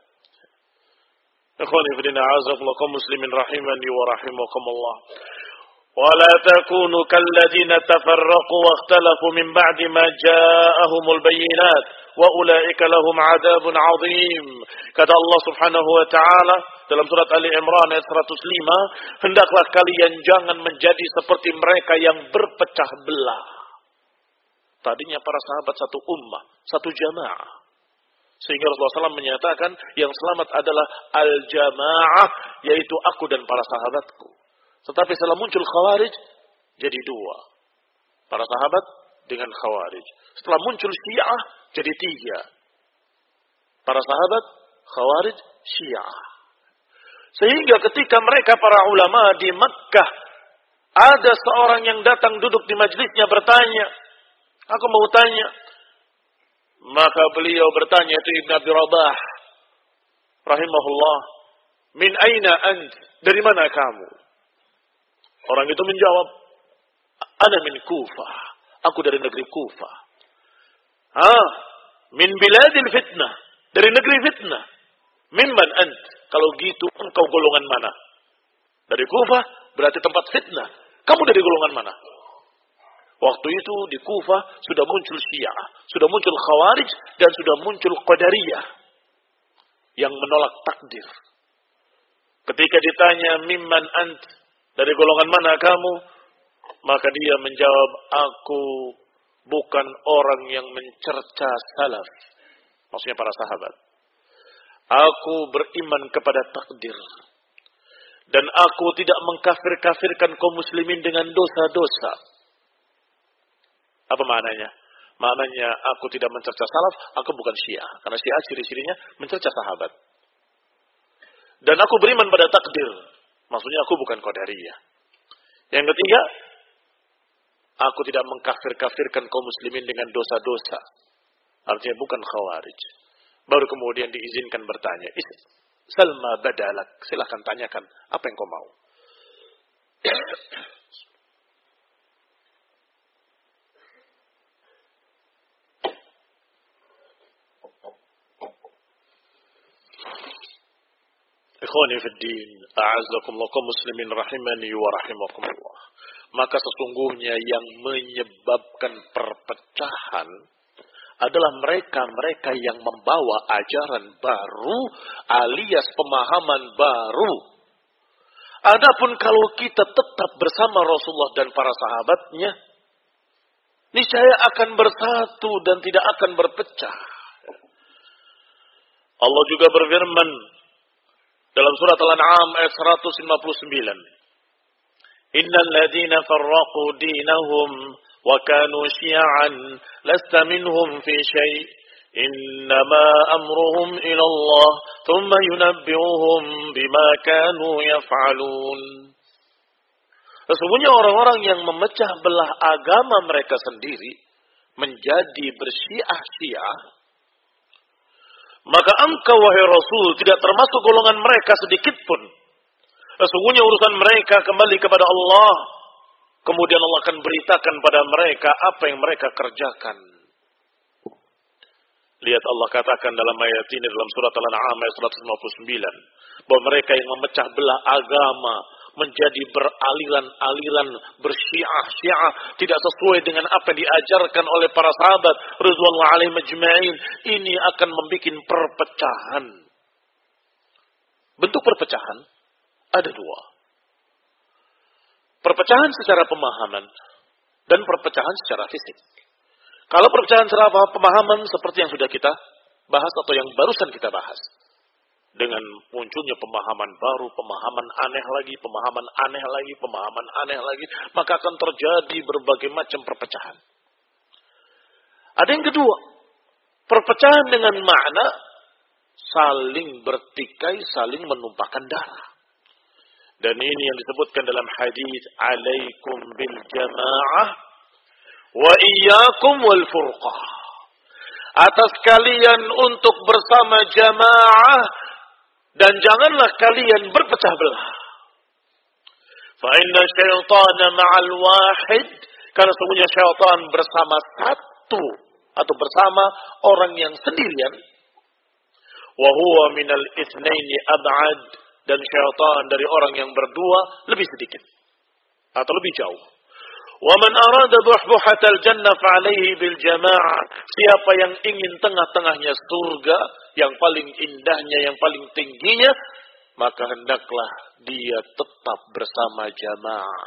Muslimin rahimani wa rahimakumullah. ولا تكونوا كالذين تفرقوا واختلفوا من بعد ما جاءهم البينات وأولئك لهم عذاب عظيم. Kata Allah Subhanahu wa taala dalam surat Ali Imran ayat 105, hendaklah kalian jangan menjadi seperti mereka yang berpecah belah. Tadinya para sahabat satu ummah, satu jamaah. Sehingga Rasulullah SAW menyatakan yang selamat adalah al-jamaah, yaitu aku dan para sahabatku. Tetapi setelah muncul Khawarij, jadi dua. Para sahabat dengan Khawarij. Setelah muncul Syiah, jadi tiga. Para sahabat, Khawarij, Syiah. Sehingga ketika mereka para ulama di Mekkah, ada seorang yang datang duduk di majlisnya bertanya, aku mau tanya. Maka beliau bertanya, itu Ibn Abi Rabah, rahimahullah, min aina ant? Dari mana kamu? Orang itu menjawab, ana min Kufah. Aku dari negeri Kufah. Min biladil fitnah. Dari negeri fitnah. Mimman ant? Kalau gitu, engkau golongan mana? Dari Kufah, berarti tempat fitnah. Kamu dari golongan mana? Waktu itu di Kufah sudah muncul Syiah, sudah muncul Khawarij, dan sudah muncul Qadariyah yang menolak takdir. Ketika ditanya, mimman ant? Dari golongan mana kamu? Maka dia menjawab, aku bukan orang yang mencerca salaf. Maksudnya para sahabat. Aku beriman kepada takdir. Dan aku tidak mengkafir-kafirkan kaum muslimin dengan dosa-dosa. Apa maknanya? Maknanya aku tidak mencerca salaf, aku bukan Syiah. Karena Syiah ciri-cirinya mencerca sahabat. Dan aku beriman pada takdir. Maksudnya aku bukan Qadariyah. Yang ketiga, aku tidak mengkafir-kafirkan kaum muslimin dengan dosa-dosa. Artinya bukan Khawarij. Baru kemudian diizinkan bertanya. Salma badalak. Silahkan tanyakan apa yang kau mau. Ikhwani fi din, a'azzakumullah kaum muslimin rahimani wa rahimakumullah. Maka sesungguhnya yang menyebabkan perpecahan adalah mereka-mereka yang membawa ajaran baru alias pemahaman baru. Adapun kalau kita tetap bersama Rasulullah dan para sahabatnya, niscaya akan bersatu dan tidak akan berpecah. Allah juga berfirman dalam surat Al-An'am ayat 159. Innal ladzina farraqu dinahum wa kanu syi'an lasta minhum fi syai' innama amruhum ila Allah thumma yunabbi'uhum bima kanu yaf'alun. Sesungguhnya orang-orang yang memecah belah agama mereka sendiri menjadi bersyiah-syiah, maka engkau wahai Rasul tidak termasuk golongan mereka sedikit pun. Sesungguhnya urusan mereka kembali kepada Allah. Kemudian Allah akan beritakan pada mereka apa yang mereka kerjakan. Lihat Allah katakan dalam ayat ini dalam surat Al-An'am ayat 159. Bahwa mereka yang memecah belah agama menjadi beraliran-aliran, bersyiah-syiah, tidak sesuai dengan apa yang diajarkan oleh para sahabat ridwanullah alaihim ajma'in, ini akan membuat perpecahan. Bentuk perpecahan ada dua. Perpecahan secara pemahaman dan perpecahan secara fisik. Kalau perpecahan secara pemahaman seperti yang sudah kita bahas atau yang barusan kita bahas. Dengan munculnya pemahaman baru, pemahaman aneh lagi, pemahaman aneh lagi, pemahaman aneh lagi, maka akan terjadi berbagai macam perpecahan. Ada yang kedua, perpecahan dengan makna saling bertikai, saling menumpahkan darah. Dan ini yang disebutkan dalam hadis, alaikum bil jamaah wa iyyakum wal furqah. Atas kalian untuk bersama jamaah dan janganlah kalian berpecah belah. Fa inna syaitana ma'al wahid, karena sesungguhnya syaitan bersama satu atau bersama orang yang sendirian. Wa huwa minal itsnaini ab'ad, dan syaitan dari orang yang berdua lebih sedikit atau lebih jauh. Wa man arada buhbuhatal jannah fa alaihi bil jamaah. Siapa yang ingin tengah-tengahnya surga, yang paling indahnya, yang paling tingginya, maka hendaklah dia tetap bersama jamaah.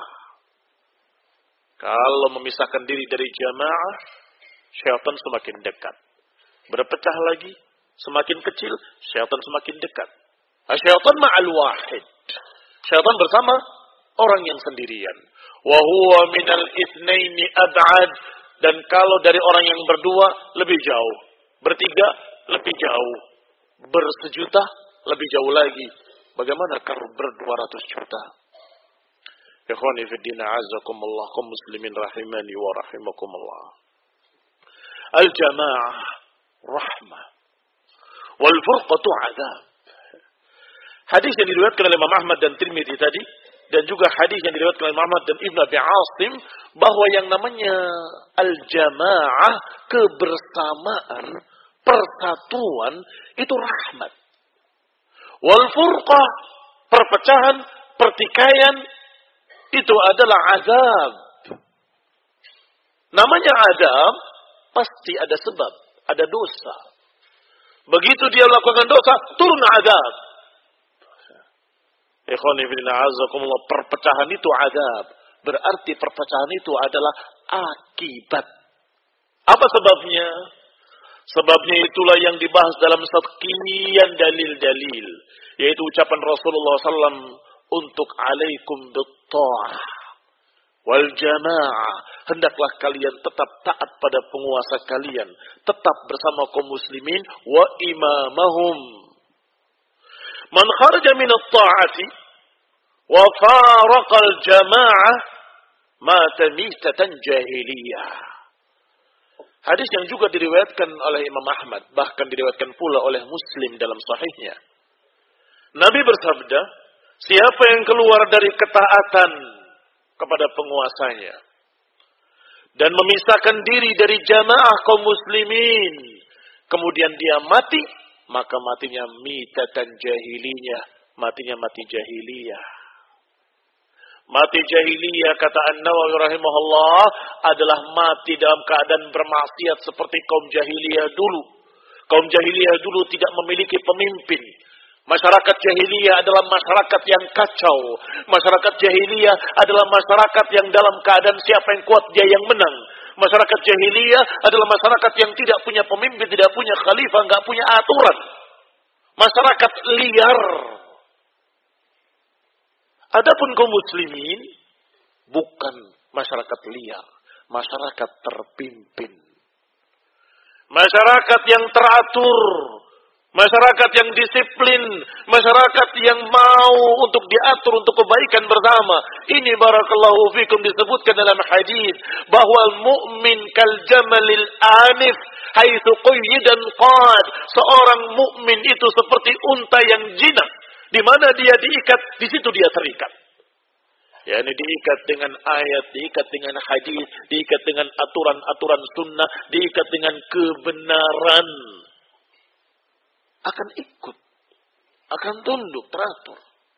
Kalau memisahkan diri dari jamaah, syaitan semakin dekat. Berpecah lagi, semakin kecil, syaitan semakin dekat. Syaitan ma'al wahid. Syaitan bersama orang yang sendirian. Wa huwa minal itsnaini ab'ad, dan kalau dari orang yang berdua lebih jauh, bertiga lebih jauh, bersejuta lebih jauh lagi. Bagaimana kalau ber-200 juta? Ikhwani fi din, a'azzakumullah, kaum muslimin rahimani wa rahimakumullah. Al-jamaah rahmah wal furqatu 'adzab. Hadis yang diriwayatkan oleh Imam Ahmad dan Tirmidzi tadi, dan juga hadis yang diriwayatkan oleh Imam Ahmad dan Ibnu Abi Asim, bahwa yang namanya al-jamaah, kebersamaan, persatuan, itu rahmat. Wal furqah, perpecahan, pertikaian, itu adalah azab. Namanya azab, pasti ada sebab, ada dosa. Begitu dia melakukan dosa, turun azab. Ikhwani fillah, azakumullah, perpecahan itu azab. Berarti perpecahan itu adalah akibat. Apa sebabnya? Sebabnya itulah yang dibahas dalam sekian dalil-dalil, yaitu ucapan Rasulullah SAW untuk alaikum bitta'ah wal jamaah. Hendaklah kalian tetap taat pada penguasa kalian, tetap bersama kaum muslimin wa imamahum. Man kharaja min at-ta'ati wa faraqa al-jamaah mata mitatan jahiliyah. Hadis yang juga diriwayatkan oleh Imam Ahmad, bahkan diriwayatkan pula oleh Muslim dalam sahihnya. Nabi bersabda, siapa yang keluar dari ketaatan kepada penguasanya dan memisahkan diri dari jamaah kaum muslimin, kemudian dia mati, maka matinya mitatan jahiliyah, matinya mati jahiliyah. Mati jahiliyah, kata An-Nawawi rahimahullah, adalah mati dalam keadaan bermaksiat seperti kaum jahiliyah dulu. Kaum jahiliyah dulu tidak memiliki pemimpin. Masyarakat jahiliyah adalah masyarakat yang kacau. Masyarakat jahiliyah adalah masyarakat yang dalam keadaan siapa yang kuat dia yang menang. Masyarakat jahiliyah adalah masyarakat yang tidak punya pemimpin, tidak punya khalifah, enggak punya aturan. Masyarakat liar. Adapun kaum muslimin bukan masyarakat liar, masyarakat terpimpin. Masyarakat yang teratur, masyarakat yang disiplin, masyarakat yang mau untuk diatur untuk kebaikan bersama. Ini barakallahu fikum disebutkan dalam hadis bahwa mukmin kal jamalil anif haitsu qayyidan qad. Seorang mukmin itu seperti unta yang jinak, di mana dia diikat, di situ dia terikat. Ya, ini diikat dengan ayat, diikat dengan hadis, diikat dengan aturan-aturan sunnah, diikat dengan kebenaran. Akan ikut, akan tunduk, teratur.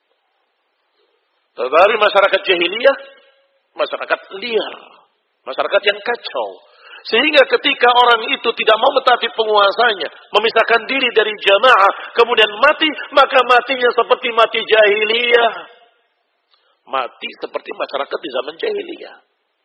Tetapi masyarakat jahiliyah, masyarakat liar, masyarakat yang kacau. Sehingga ketika orang itu tidak mau mentaati penguasanya, memisahkan diri dari jamaah, kemudian mati, maka matinya seperti mati jahiliyah. Mati seperti masyarakat di zaman jahiliyah.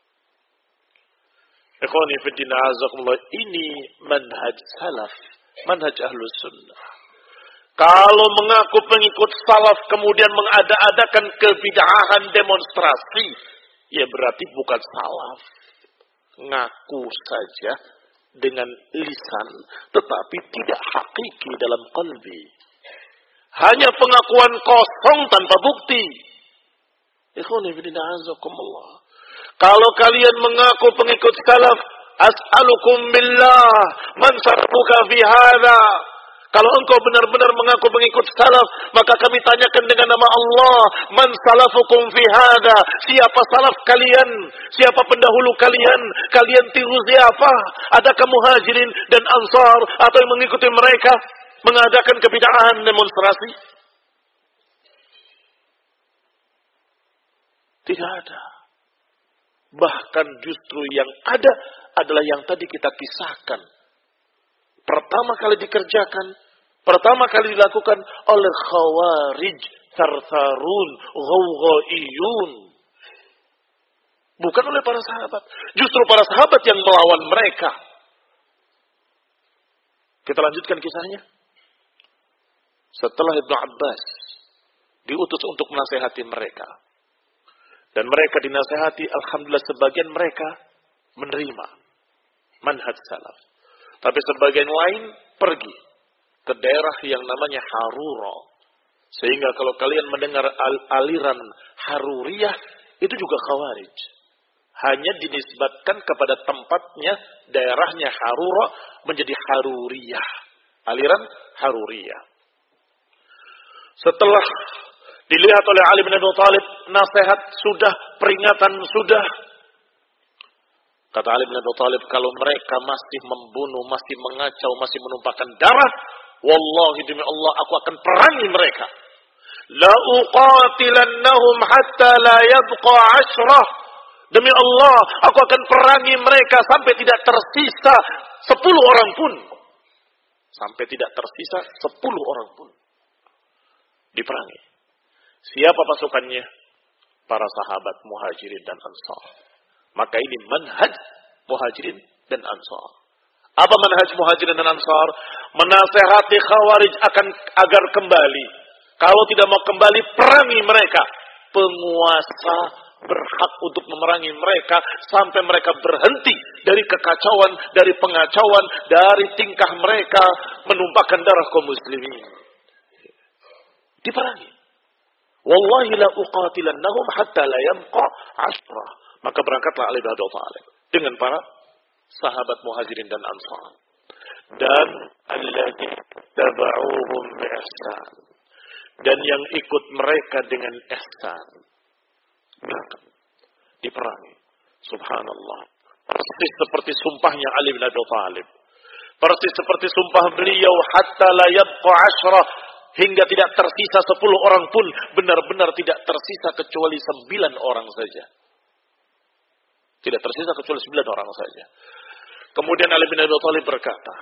Ikhwani fiddin azakumullah, ini manhaj salaf, manhaj ahlus sunnah. Kalau mengaku pengikut salaf kemudian mengada-adakan kebid'ahan demonstrasi, ya berarti bukan salaf. Ngaku saja dengan lisan, tetapi tidak hakiki dalam qalbi. Hanya pengakuan kosong tanpa bukti. Ikhwani fillah azakumullah. Kalau kalian mengaku pengikut salaf, as'alukum billah, man sarfuka fi hadha. Kalau engkau benar-benar mengaku pengikut salaf, maka kami tanyakan dengan nama Allah, man salafukum fi hadha? Siapa salaf kalian? Siapa pendahulu kalian? Kalian tiru siapa? Adakah muhajirin dan ansar atau yang mengikuti mereka mengadakan kebid'ahan demonstrasi? Tidak ada. Bahkan justru yang ada adalah yang tadi kita kisahkan. Pertama kali dikerjakan, pertama kali dilakukan oleh khawarij, tartarun, ghawghaiyun. Bukan oleh para sahabat. Justru para sahabat yang melawan mereka. Kita lanjutkan kisahnya. Setelah Ibnu Abbas diutus untuk menasihati mereka. Dan mereka dinasihati, alhamdulillah sebagian mereka menerima manhaj salaf. Tapi sebagian lain pergi ke daerah yang namanya Harura. Sehingga kalau kalian mendengar aliran Haruriyah, itu juga khawarij. Hanya dinisbatkan kepada tempatnya, daerahnya Harura menjadi Haruriyah. Aliran Haruriyah. Setelah dilihat oleh Ali bin Abi Thalib, nasihat sudah, peringatan sudah. Kata Ali bin Abi Thalib, kalau mereka masih membunuh, masih mengacau, masih menumpahkan darah, wallahi demi Allah, aku akan perangi mereka. La uqatilannahum hatta la yabqa 'ashrah. Demi Allah, aku akan perangi mereka sampai tidak tersisa 10 orang pun. Sampai tidak tersisa 10 orang pun. Diperangi. Siapa pasukannya? Para sahabat Muhajirin dan Ansar. Maka ini manhaj Muhajirin dan Ansar. Apa manhaj Muhajirin dan Ansar? Menasehati Khawarij agar kembali. Kalau tidak mau kembali, perangi mereka. Penguasa berhak untuk memerangi mereka sampai mereka berhenti dari kekacauan, dari pengacauan, dari tingkah mereka menumpahkan darah kaum muslimin. Diperangi. Wallahi la uqatilannahum hatta la yamqa 'ashrah. Maka berangkatlah Ali bin Abi Thalib dengan para sahabat Muhajirin dan Ansar. Dan alladzina tabauhum bi ihsan. Dan yang ikut mereka dengan ihsan. Berangkat. Diperangi. Subhanallah. Persis seperti sumpahnya Ali bin Abi Thalib. Persis seperti sumpah beliau hatta la yabqa 'ashrah. Hingga tidak tersisa 10 orang pun. Benar-benar tidak tersisa kecuali 9 orang saja. Tidak tersisa kecuali 9 orang saja. Kemudian Ali bin Abi Thalib berkata,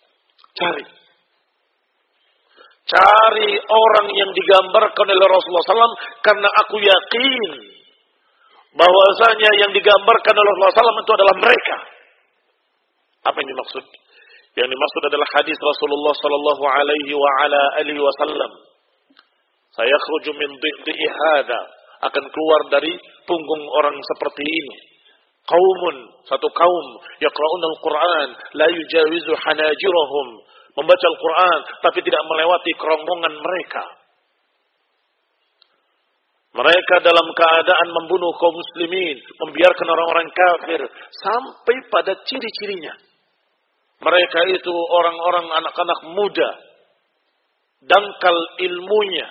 Cari orang yang digambarkan oleh Rasulullah SAW. Karena aku yakin bahwasanya yang digambarkan oleh Rasulullah SAW itu adalah mereka. Apa yang dimaksud? Yang dimaksud adalah hadis Rasulullah sallallahu alaihi wa ala alihi wasallam. Saya khruju min dhi'i hada, akan keluar dari punggung orang seperti ini. Qaumun, satu kaum yaqra'una al-Qur'an la yujawizu hanajirahum, membaca Al-Qur'an tapi tidak melewati kerongkongan mereka. Mereka dalam keadaan membunuh kaum muslimin, membiarkan orang-orang kafir sampai pada ciri-cirinya. Mereka itu orang-orang anak-anak muda, dangkal ilmunya.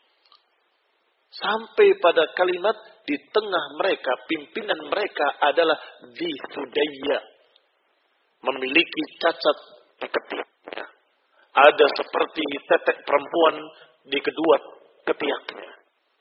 Sampai pada kalimat di tengah mereka, pimpinan mereka adalah Dhi Sudayya. Memiliki cacat di ketiaknya. Ada seperti tetek perempuan di kedua ketiaknya.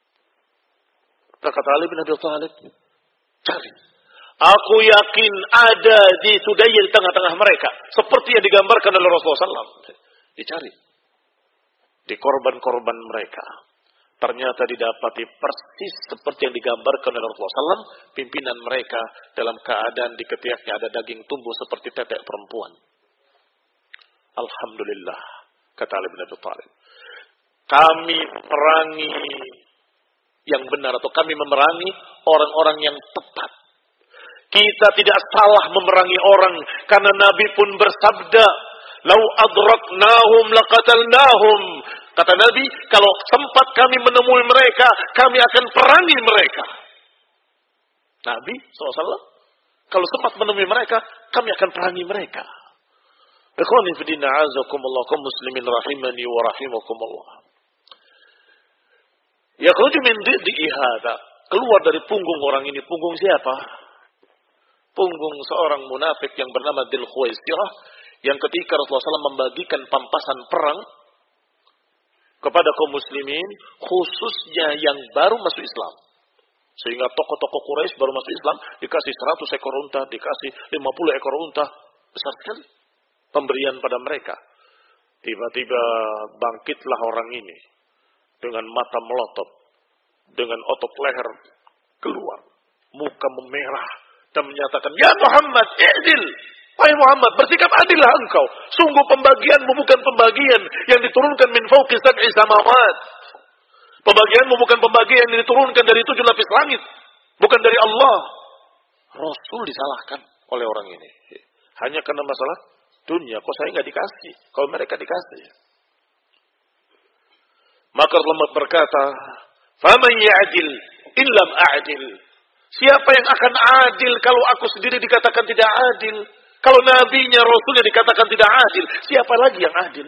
Kata Ali bin Abi Thalib, cari. Aku yakin ada di Sudayya di tengah-tengah mereka. Seperti yang digambarkan oleh Rasulullah SAW. Dicari. Di korban-korban mereka. ternyata didapati persis seperti yang digambarkan oleh Rasulullah SAW. Pimpinan mereka dalam keadaan di ketiaknya ada daging tumbuh seperti tetek perempuan. Alhamdulillah, kata Ali bin Abi Thalib, kami memerangi yang benar, atau kami memerangi orang-orang yang tepat. Kita tidak salah memerangi orang, karena Nabi pun bersabda, "Lau adraknahum laqatalnahum." Kata Nabi, kalau sempat kami menemui mereka, kami akan perangi mereka. Nabi SAW, kalau sempat menemui mereka, kami akan perangi mereka. Ikhwani fi din, a'azakumullah, kaum muslimin rahimani wa rahimakumullah. Yakhruju min dhiddihi hadza, keluar dari punggung orang ini. Punggung siapa? Punggung seorang munafik yang bernama Dzul Khuwaisirah, yang ketika Rasulullah SAW membagikan pampasan perang kepada kaum muslimin, khususnya yang baru masuk Islam. Sehingga tokoh-tokoh Quraisy baru masuk Islam, dikasih 100 ekor unta, dikasih 50 ekor unta. Besar sekali pemberian pada mereka. Tiba-tiba bangkitlah orang ini dengan mata melotot, dengan otot leher keluar, muka memerah, dan menyatakan, "Ya Muhammad, i'dil. Wahai Muhammad, bersikap adillah engkau. Sungguh pembagianmu bukan pembagian yang diturunkan min fawqi sab'i samawat. Pembagianmu bukan pembagian yang diturunkan dari 7 lapis langit. Bukan dari Allah." Rasul disalahkan oleh orang ini. Hanya karena masalah dunia. Kok saya nggak dikasih? Kalau mereka dikasih. Maka Rasulullah berkata, "Faman ya'dil illam a'dil." Siapa yang akan adil kalau aku sendiri dikatakan tidak adil? Kalau nabinya, rasulnya dikatakan tidak adil, siapa lagi yang adil?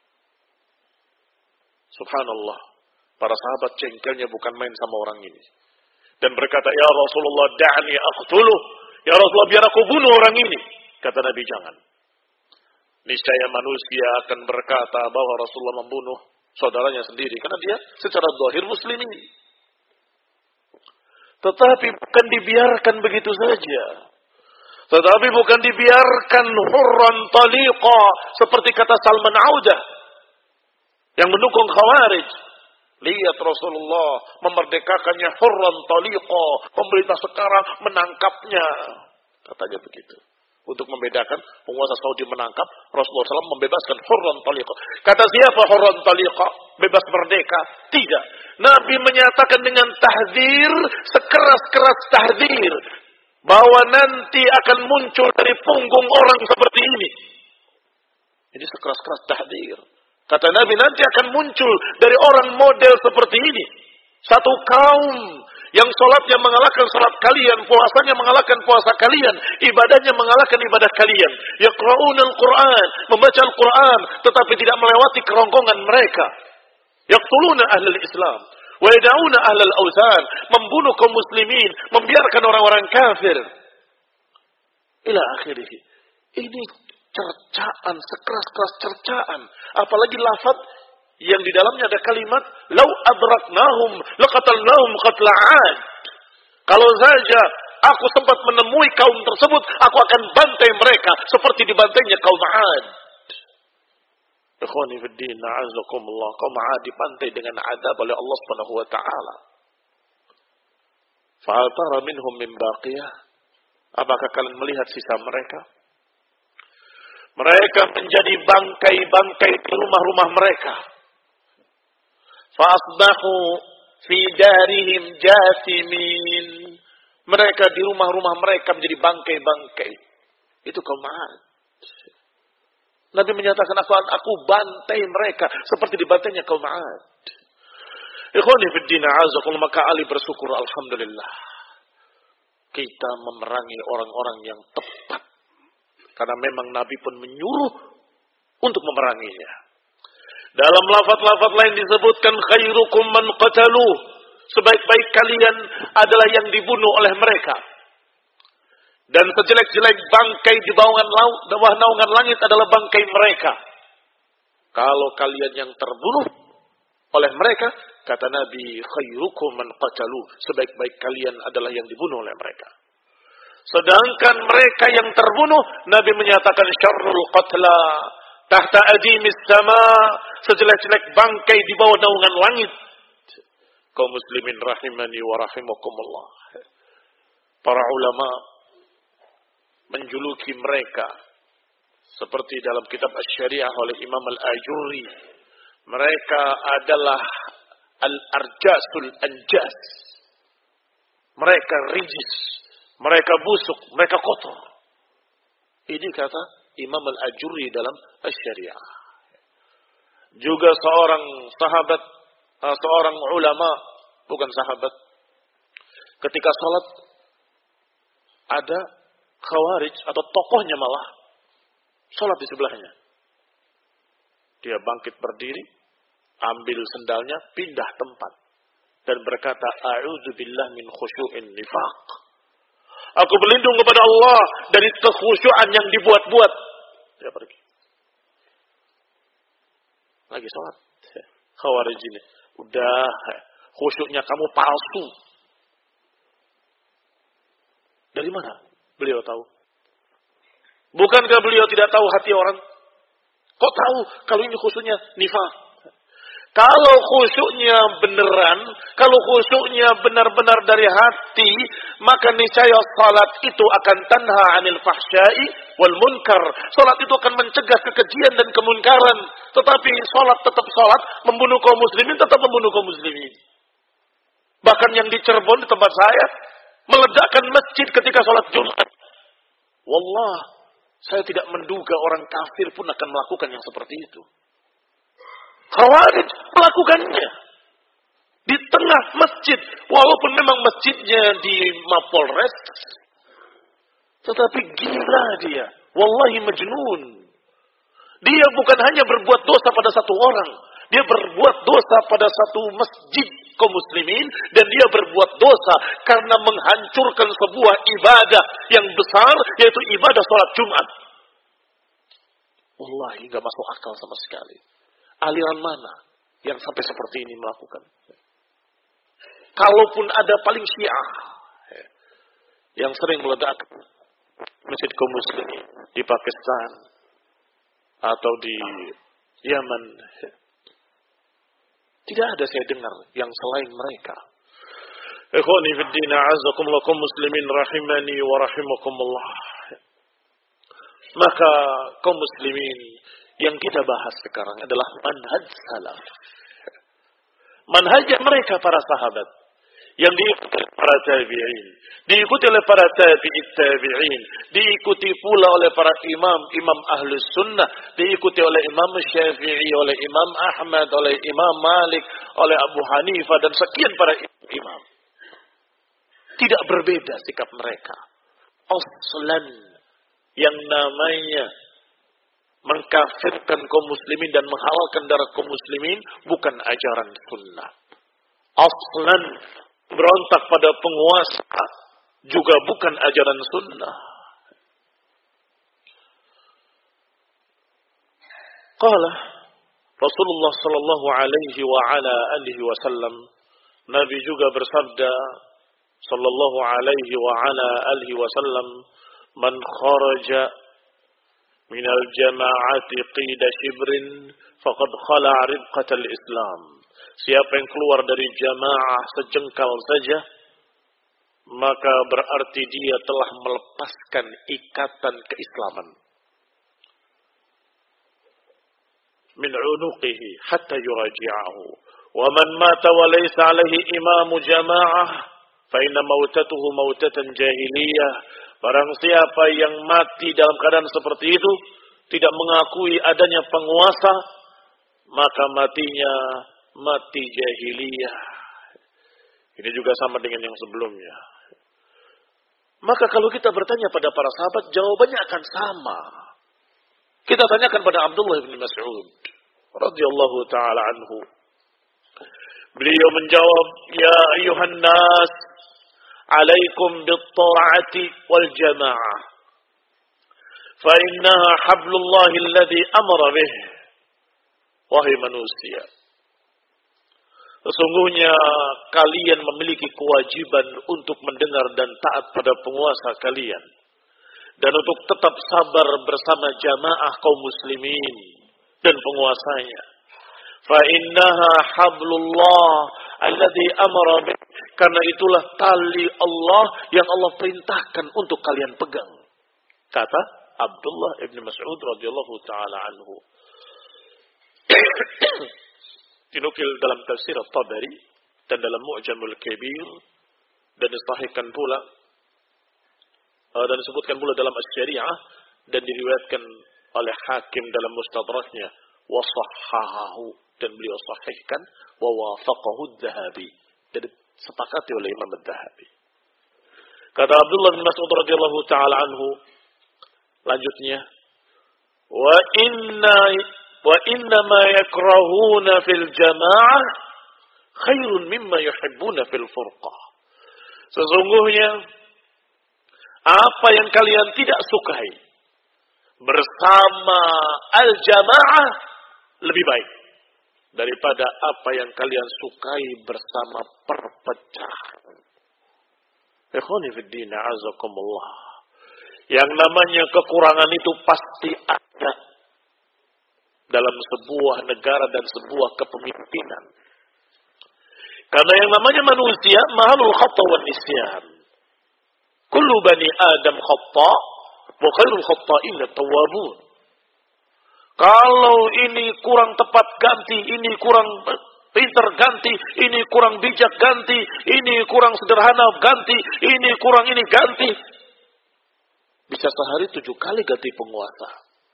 Subhanallah. Para sahabat cengkelnya bukan main sama orang ini. Dan berkata, "Ya Rasulullah, da'ni aqtuluh." Ya Rasulullah, biar aku bunuh orang ini. Kata Nabi, jangan. Niscaya manusia akan berkata bahwa Rasulullah membunuh saudaranya sendiri, karena dia secara zahir muslimin. Tetapi bukan dibiarkan begitu saja. Tetapi bukan dibiarkan hurran taliqa, seperti kata Salman Audah yang mendukung Khawarij. Lihat Rasulullah memerdekakannya hurran taliqa, pemerintah sekarang menangkapnya. Katanya begitu. Untuk membedakan, penguasa Saudi menangkap, Rasulullah SAW membebaskan hurran taliqa. Kata siapa hurran taliqa? Bebas merdeka? Tidak. Nabi menyatakan dengan tahdzir, sekeras-keras tahdzir, bahwa nanti akan muncul dari punggung orang seperti ini. Ini sekeras-keras tahdzir. Kata Nabi, nanti akan muncul dari orang model seperti ini. Satu kaum yang sholatnya mengalahkan sholat kalian, puasanya mengalahkan puasa kalian, ibadahnya mengalahkan ibadah kalian. Yaqra'una al-Qur'an, membaca Al-Quran, tetapi tidak melewati kerongkongan mereka. Yaqtuluna ahlul Islam, wa yada'una ahlul awthan, membunuh kaum muslimin, membiarkan orang-orang kafir. Ila akhirih. Ini cercaan, sekeras-keras cercaan. Apalagi lafaz yang di dalamnya ada kalimat, "Lau adraknahum laqatalnahum qatla 'ad." Kalau saja aku sempat menemui kaum tersebut, aku akan bantai mereka seperti dibantainya kaum 'Ad. Ikhwani fid din, a'azakumullah, kaum 'Ad dibantai dengan azab oleh Allah Subhanahu wa taala. Fa hal tara minhum min baqiyah? Apakah kalian melihat sisa mereka? Mereka menjadi bangkai-bangkai di rumah-rumah mereka. Fa'asbahu fi darihim jasimin. Mereka di rumah-rumah mereka menjadi bangkai-bangkai. Itu kaum 'Ad. Nabi menyatakan, aku bantai mereka seperti dibantainya kaum 'Ad. Ikhwani fid din, a'azakumullah, maka Ali bersyukur, alhamdulillah. Kita memerangi orang-orang yang tepat. Karena memang Nabi pun menyuruh untuk memeranginya. Dalam lafaz-lafaz lain disebutkan, khairukum man qataluh. Sebaik-baik kalian adalah yang dibunuh oleh mereka. Dan sejelek-jelek bangkai di bawah naungan langit adalah bangkai mereka. Kalau kalian yang terbunuh oleh mereka, kata Nabi, khairukum man qataluh. Sebaik-baik kalian adalah yang dibunuh oleh mereka. Sedangkan mereka yang terbunuh, Nabi menyatakan syarrul qatla tahta adimis sama, sejelek-jelek bangkai di bawah naungan langit. kaum muslimin rahimani wa rahimakumullah. Para ulama menjuluki mereka seperti dalam kitab Asy-Syariah oleh Imam Al-Ajurri. Mereka adalah al-arjasul anjas. Mereka rijis, mereka busuk, mereka kotor. Ini kata Imam Al-Ajurri dalam Asy-Syariah. Juga seorang sahabat, seorang ulama, bukan sahabat, ketika salat ada khawarij atau tokohnya malah salat di sebelahnya. Dia bangkit berdiri, ambil sendalnya, pindah tempat dan berkata, "A'udzubillah min khusyu'in nifaq." Aku berlindung kepada Allah dari kekhusyuan yang dibuat-buat. Dia pergi. Lagi sholat. Khawarij ini. Udah, khusyuknya kamu palsu. Dari mana beliau tahu? Bukankah beliau tidak tahu hati orang? Kok tahu kalau ini khusyuknya nifaq? Kalau khusyuknya beneran, kalau khusyuknya benar-benar dari hati, maka niscaya salat itu akan tanha 'anil fahsya'i wal munkar. Salat itu akan mencegah kekejian dan kemunkaran. Tetapi salat tetap salat, membunuh kaum muslimin tetap membunuh kaum muslimin. Bahkan yang di Cirebon di tempat saya meledakkan masjid ketika salat Jumat. Wallah, saya tidak menduga orang kafir pun akan melakukan yang seperti itu. Khawarij melakukannya di tengah masjid, walaupun memang masjidnya di Mapolres, tetapi gila dia, wallahi majnun. Dia bukan hanya berbuat dosa pada satu orang, dia berbuat dosa pada satu masjid kaum muslimin, dan dia berbuat dosa karena menghancurkan sebuah ibadah yang besar, yaitu ibadah salat Jumat. Wallahi gak masuk akal sama sekali. Aliran mana yang sampai seperti ini melakukan? Kalaupun ada paling Syiah yang sering meledak masjid kaum muslimin di Pakistan atau di Yaman, tidak ada saya dengar yang selain mereka. Ikhwani fid din, a'azzakumullah kaum muslimin rahimani wa rahimakumullah. Maka kaum muslimin, yang kita bahas sekarang adalah manhaj salaf. Manhaj mereka para sahabat yang diikuti oleh para tabi'in, diikuti oleh para tabi'in, diikuti pula oleh para imam ahlus sunnah, diikuti oleh Imam Syafi'i, oleh Imam Ahmad, oleh Imam Malik, oleh Abu Hanifah dan sekian para imam. Tidak berbeda sikap mereka. Aslan yang namanya mengkafirkan kaum muslimin dan menghalalkan darah kaum muslimin bukan ajaran sunnah. Aslan berontak pada penguasa juga bukan ajaran sunnah. Qala Rasulullah sallallahu alaihi wa ala alihi wasallam, Nabi juga bersabda sallallahu alaihi wa ala alihi wasallam, man kharaja minal jama'ati qida shibrin faqad khala ribqatal Islam. Siapa yang keluar dari jamaah sejengkal saja, maka berarti dia telah melepaskan ikatan keislaman. Min unuqihi hatta yuraji'ahu. Wa man mata wa laysa alaihi imamu jama'ah fa inna mautatuhu mautatan jahiliyah. Barang siapa yang mati dalam keadaan seperti itu, tidak mengakui adanya penguasa, maka matinya mati jahiliyah. Ini juga sama dengan yang sebelumnya. Maka kalau kita bertanya pada para sahabat, jawabannya akan sama. Kita tanyakan pada Abdullah bin Mas'ud radhiyallahu taala anhu. Beliau menjawab, "Ya ayuhan nas, alaikum bit-ta'ati wal jama'ah. Fa innaha hablullahi alladhi amara bih." Wahai manusia, sesungguhnya kalian memiliki kewajiban untuk mendengar dan taat pada penguasa kalian, dan untuk tetap sabar bersama jamaah kaum muslimin dan penguasanya. Fa innaha hablullah alladzi amara bih. Karena itulah tali Allah yang Allah perintahkan untuk kalian pegang. Kata Abdullah ibn Mas'ud radhiyallahu taala anhu. Dinukil dalam tafsir At-Tabari dan dalam Mu'jamul Kabir dan disahihkan pula dan disebutkan pula dalam Asy-Syari'ah dan diriwayatkan oleh Hakim dalam Mustadraknya wa sahhahahu dan beliau sahihkan wa wafaqahu Adz-Dzahabi dan disepakati oleh Imam Adz-Dzahabi. Kata Abdullah bin Mas'ud radhiyallahu taala anhu lanjutnya wa inna ma yakrahuna fil jamaah khairun mimma yuhibbuna fil furqah. Sesungguhnya apa yang kalian tidak sukai bersama al-jamaah lebih baik daripada apa yang kalian sukai bersama perpecahan. Ikhwani fid din, a'azakumullah. Yang namanya kekurangan itu pasti ada dalam sebuah negara dan sebuah kepemimpinan. Karena yang namanya manusia mahalul khata wan nisyan. Kullu bani Adam khata wa khairul khata'in at-tawwabun. Kalau ini kurang tepat ganti, ini kurang pintar ganti, ini kurang bijak ganti, ini kurang sederhana ganti, ini kurang ini ganti. Bisa sehari 7 kali ganti penguasa.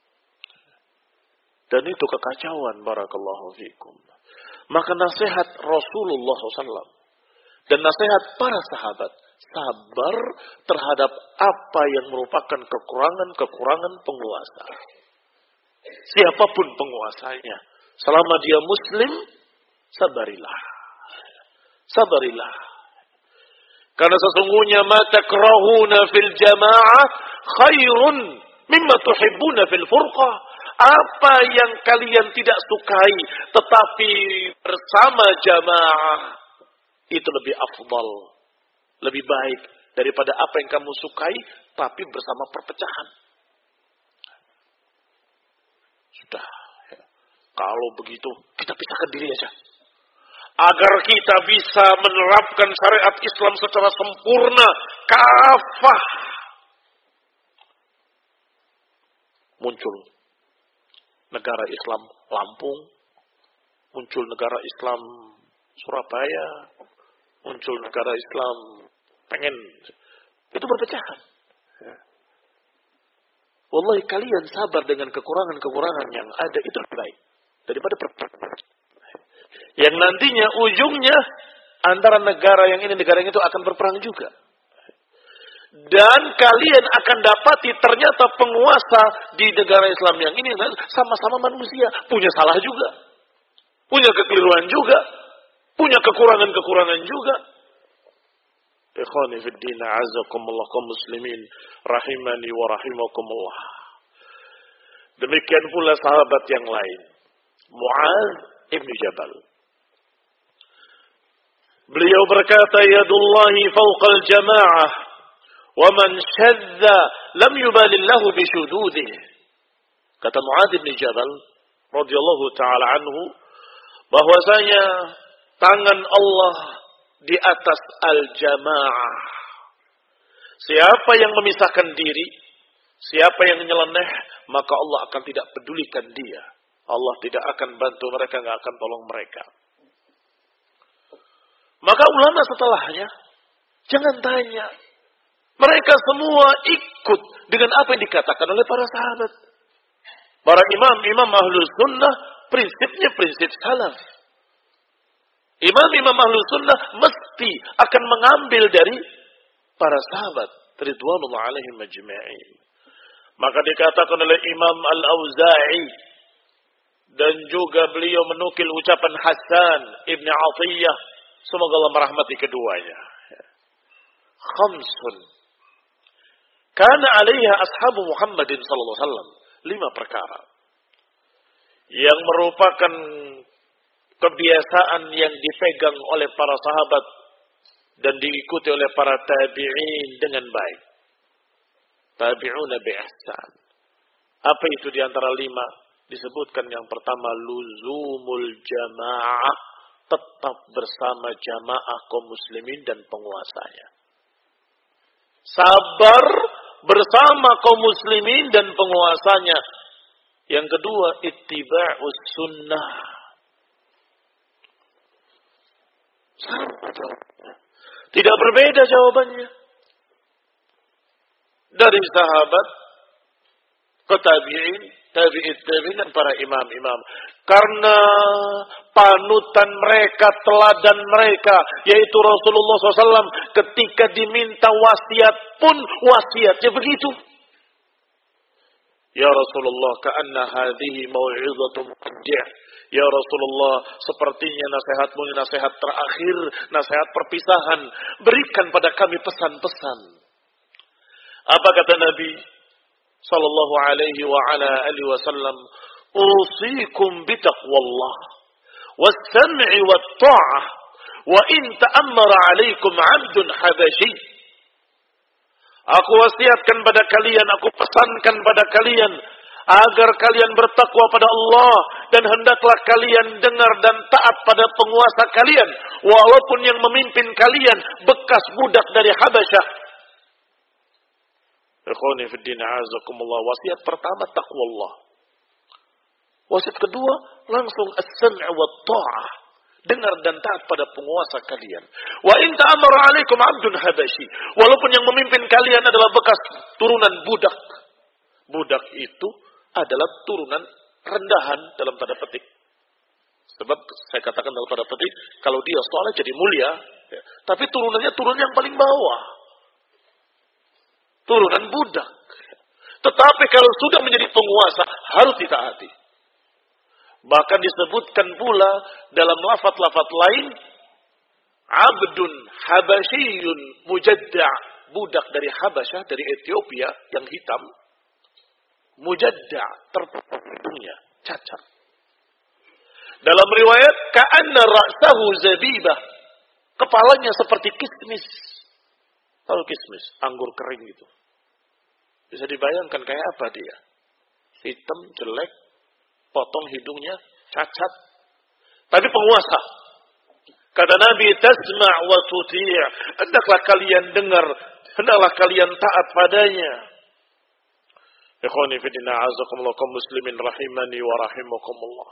Dan itu kekacauan, barakallahu fikum. Maka nasihat Rasulullah SAW dan nasihat para sahabat, sabar terhadap apa yang merupakan kekurangan-kekurangan penguasa. Siapapun penguasanya, selama dia muslim, sabarilah. Sabarilah. Karena sesungguhnya ma takrahuna fil jamaah khairun mimma tuhibbuna fil furqah. Apa yang kalian tidak sukai tetapi bersama jamaah itu lebih afdal, lebih baik daripada apa yang kamu sukai tapi bersama perpecahan. Sudah. Kalau begitu kita pisahkan diri aja. Agar kita bisa menerapkan syariat Islam secara sempurna, kafah. Muncul negara Islam Lampung, muncul negara Islam Surabaya, muncul negara Islam pengen. Itu perpecahan. Wallahi kalian sabar dengan kekurangan-kekurangan yang ada itu lebih baik daripada perpecahan. Yang nantinya ujungnya antara negara yang ini negara yang itu akan berperang juga. Dan kalian akan dapati ternyata penguasa di negara Islam yang ini sama-sama manusia, punya salah juga, punya kekeliruan juga, punya kekurangan-kekurangan juga. Ikhwani fid din, a'azakumullah kaum muslimin rahimani wa rahimakumullah. Demikian pula sahabat yang lain, Mu'adz ibn Jabal. Beliau berkata, yadullahi fawqal jamaah wa man syadza lam yubalillahu bisyududih. Kata Mu'adz ibn Jabal radhiyallahu taala anhu bahwasanya tangan Allah di atas al-jamaah. Siapa yang memisahkan diri, siapa yang nyeleneh, maka Allah akan tidak pedulikan dia. Allah tidak akan bantu mereka, enggak akan tolong mereka. Maka ulama setelahnya jangan tanya. Mereka semua ikut dengan apa yang dikatakan oleh para sahabat. Para imam ahlus sunnah prinsipnya prinsip salaf. Imam ahlus sunnah mesti akan mengambil dari para sahabat ridwanullah alaihim ajma'in. Maka dikatakan oleh Imam Al-Auza'i dan juga beliau menukil ucapan Hasan ibn Atiyah, semoga Allah merahmati keduanya. Khamsun kana 'alaiha ashabu Muhammadin sallallahu alaihi wasallam, 5 perkara yang merupakan kebiasaan yang dipegang oleh para sahabat dan diikuti oleh para tabi'in dengan baik. Tabi'una bi ihsan. Apa itu di antara 5? Disebutkan yang pertama luzumul jamaah tetap bersama jamaah kaum muslimin dan penguasanya. Sabar bersama kaum muslimin dan penguasanya. Yang kedua, ittiba'us sunnah. Tidak berbeda jawabannya. Dari sahabat ke tabi'in, tabi'in dan para imam-imam. Karena panutan mereka, teladan mereka, yaitu Rasulullah SAW, ketika diminta wasiat pun wasiatnya begitu. Ya Rasulullah, ka'anna hadhihi mau'izatu muqaddi'. Ya Rasulullah, sepertinya nasihatmu ini nasihat terakhir, nasihat perpisahan. Berikan pada kami pesan-pesan. Apa kata Nabi sallallahu alaihi wa ala alihi wasallam? Usikum bitaqwallah was-sam'i wat-tha'ah wa in ta'ammara 'alaikum 'abdun habasyi. Aku wasiatkan pada kalian, aku pesankan pada kalian agar kalian bertakwa pada Allah dan hendaklah kalian dengar dan taat pada penguasa kalian walaupun yang memimpin kalian bekas budak dari Habasyah. Ikhwani fi din, a'azakumullah. Wasiat pertama taqwallah. Wasiat kedua langsung as-sam' wa ta'ah. Dengar dan taat pada penguasa kalian. Wa in ta'amara 'alaikum 'abdun habasyi. Walaupun yang memimpin kalian adalah bekas turunan budak. Budak itu adalah turunan rendahan dalam tanda petik. Sebab saya katakan dalam tanda petik, kalau dia soleh jadi mulia, ya. Tapi turunannya turun yang paling bawah. Turunan budak. Tetapi kalau sudah menjadi penguasa, harus ditaati. Bahkan disebutkan pula dalam lafaz-lafaz lain, abdun habasyiyun mujadda', budak dari Habasyah, dari Ethiopia yang hitam, mujadda', tertutup hidungnya, cacat. Dalam riwayat, ka'anna ra'sahu zabibah, kepalanya seperti kismis. Tahu kismis, anggur kering gitu. Bisa dibayangkan kayak apa dia? Hitam, jelek, potong hidungnya, cacat. Tapi penguasa. Kata Nabi, tasma' wa tuti'. Hendaklah kalian dengar, hendaklah kalian taat padanya. Ikhwani fi din, a'azakumullah, kaum muslimin rahimani wa rahimakumullah.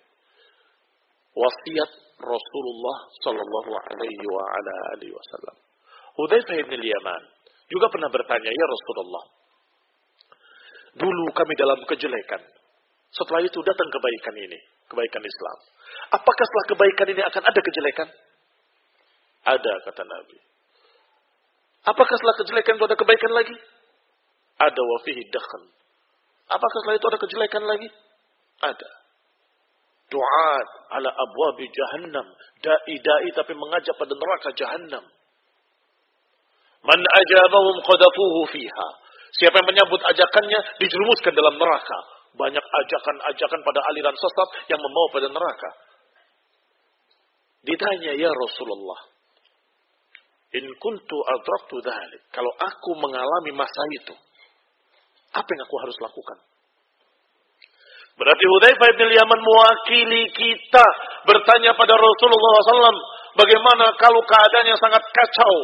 Wasiat Rasulullah sallallahu alaihi wa ala alihi wasallam. Hudzaifah bin Yaman juga pernah bertanya, ya Rasulullah, dulu kami dalam kejelekan. Setelah itu datang kebaikan ini, kebaikan Islam. Apakah setelah kebaikan ini akan ada kejelekan? Ada, kata Nabi. Apakah setelah kejelekan itu ada kebaikan lagi? Ada, wa fihi dakhan. Apakah setelah itu ada kejelekan lagi? Ada. Du'at ala abwabi jahannam. Da'i tapi mengajak pada neraka jahannam. Man ajabahum qadafuhu fiha. Siapa yang menyambut ajakannya dijerumuskan dalam neraka. Banyak ajakan-ajakan pada aliran sesat yang membawa pada neraka. Ditanya, ya Rasulullah, in kuntu adraktu dhalik, kalau aku mengalami masa itu, apa yang aku harus lakukan? Berarti Hudzaifah bin Yaman mewakili kita bertanya pada Rasulullah SAW, bagaimana kalau keadaannya sangat kacau?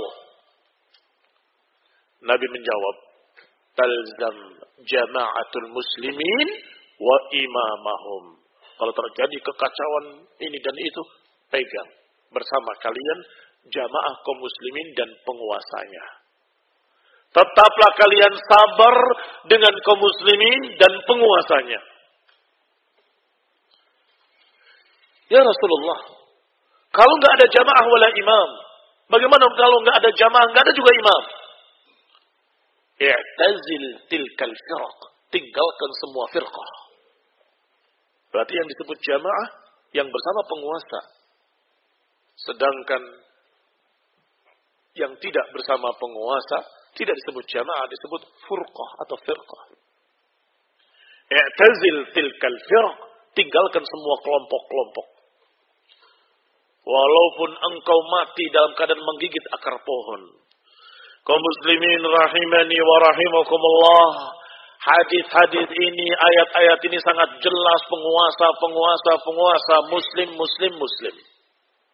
Nabi menjawab, talzam jama'atul muslimin wa imamahum. Kalau terjadi kekacauan ini dan itu, pegang bersama kalian jamaah kaum muslimin dan penguasanya. Tetaplah kalian sabar dengan kaum muslimin dan penguasanya. Ya Rasulullah, kalau nggak ada jamaah wala imam, bagaimana kalau nggak ada jamaah, nggak ada juga imam? I'tazil tilkal firaq, tinggalkan semua firqah. Berarti yang disebut jamaah yang bersama penguasa. Sedangkan yang tidak bersama penguasa tidak disebut jamaah, disebut furqah atau firqah. I'tazil tilkal firaq, tinggalkan semua kelompok-kelompok. Walaupun engkau mati dalam keadaan menggigit akar pohon. Kaum muslimin rahimani wa rahimakumullah. Hadis-hadis ini, ayat-ayat ini sangat jelas penguasa, muslim.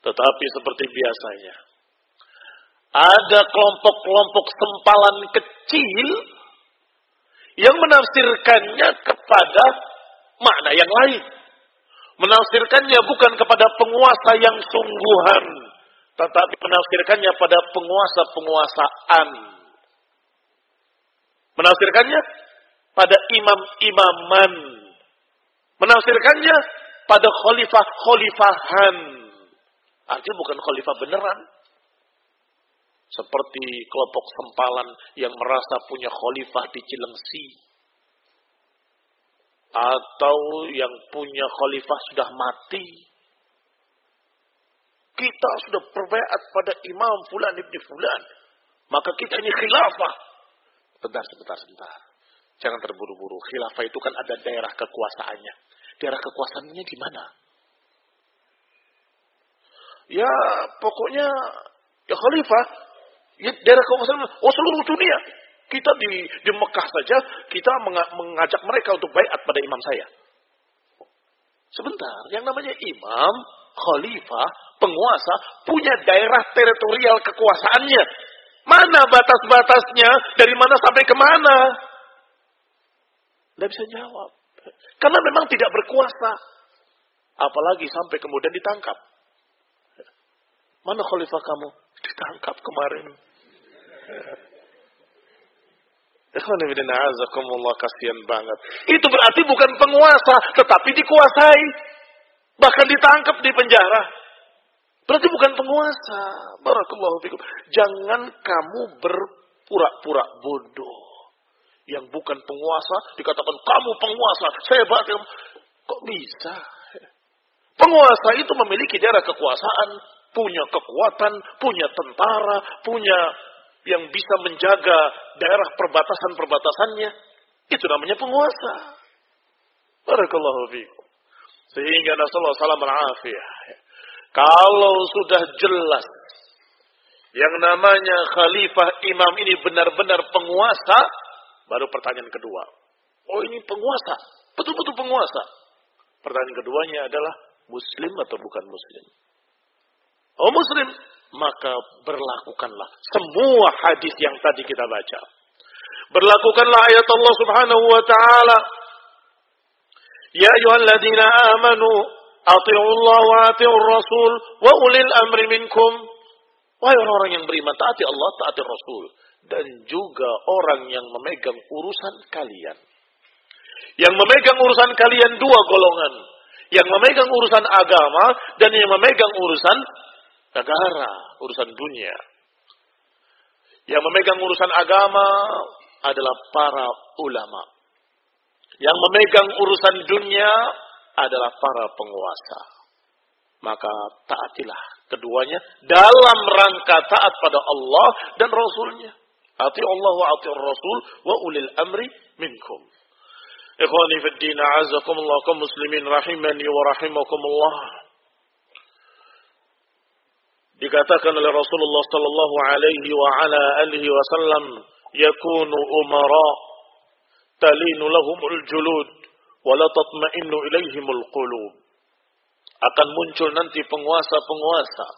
Tetapi seperti biasanya, ada kelompok-kelompok sempalan kecil yang menafsirkannya kepada makna yang lain. Menafsirkannya bukan kepada penguasa yang sungguhan, tetapi menafsirkannya pada penguasa-penguasaan. Menafsirkannya pada imam-imaman. Menafsirkannya pada khalifah-khalifahan. Artinya bukan khalifah beneran. Seperti kelompok sempalan yang merasa punya khalifah di Cilengsi. Atau yang punya khalifah sudah mati. Kita sudah berbaiat pada Imam Fulan ibn Fulan. Maka kita ini khilafah. Sebentar. Jangan terburu-buru. Khilafah itu kan ada daerah kekuasaannya. Daerah kekuasaannya di mana? Ya pokoknya ya khalifah. Ya daerah kekuasaan. Seluruh dunia. Kita di Mekah saja, kita mengajak mereka untuk baiat pada imam saya. Sebentar, yang namanya imam, khalifah, penguasa, punya daerah teritorial kekuasaannya. Mana batas-batasnya? Dari mana sampai ke mana? Tidak bisa jawab. Karena memang tidak berkuasa. Apalagi sampai kemudian ditangkap. Mana khalifah kamu? Ditangkap kemarin. Kasihan banget. Itu berarti bukan penguasa, tetapi dikuasai. Bahkan ditangkap di penjara. Berarti bukan penguasa. Barakallahu fikum. Jangan kamu berpura-pura bodoh. Yang bukan penguasa dikatakan kamu penguasa. Saya hebat. Kok bisa? Penguasa itu memiliki daerah kekuasaan, punya kekuatan, punya tentara, punya yang bisa menjaga daerah perbatasan-perbatasannya. Itu namanya penguasa. Barakallahu fikum. Sehingga nasallahu salam al-afiyah. Kalau sudah jelas yang namanya khalifah imam ini benar-benar penguasa, baru pertanyaan kedua. Oh ini penguasa, betul-betul penguasa. Pertanyaan keduanya adalah muslim atau bukan muslim? Oh muslim, maka berlakukanlah semua hadis yang tadi kita baca. Berlakukanlah ayat Allah Subhanahu wa taala. Ya ayyuhalladzina amanu atii'u Allah wa atii'ur rasul wa ulil amri minkum. Wahai orang-orang yang beriman, taati Allah, taati Rasul, dan juga orang yang memegang urusan kalian. Yang memegang urusan kalian dua golongan. Yang memegang urusan agama dan yang memegang urusan negara, urusan dunia. Yang memegang urusan agama adalah para ulama. Yang memegang urusan dunia adalah para penguasa. Maka taatilah keduanya dalam rangka taat pada Allah dan Rasulnya. Ati'u Allah wa ati'ur Rasul wa ulil amri minkum. Ikhwani fid din, a'azzakumullah kaum muslimin rahimani wa rahimakumullah. Dikatakan oleh Rasulullah sallallahu alaihi wa ala alihi wasallam, yakunu umara talinu lahumul julud wa la tatma'innu ilaihimul qulub. Akan muncul nanti penguasa-penguasa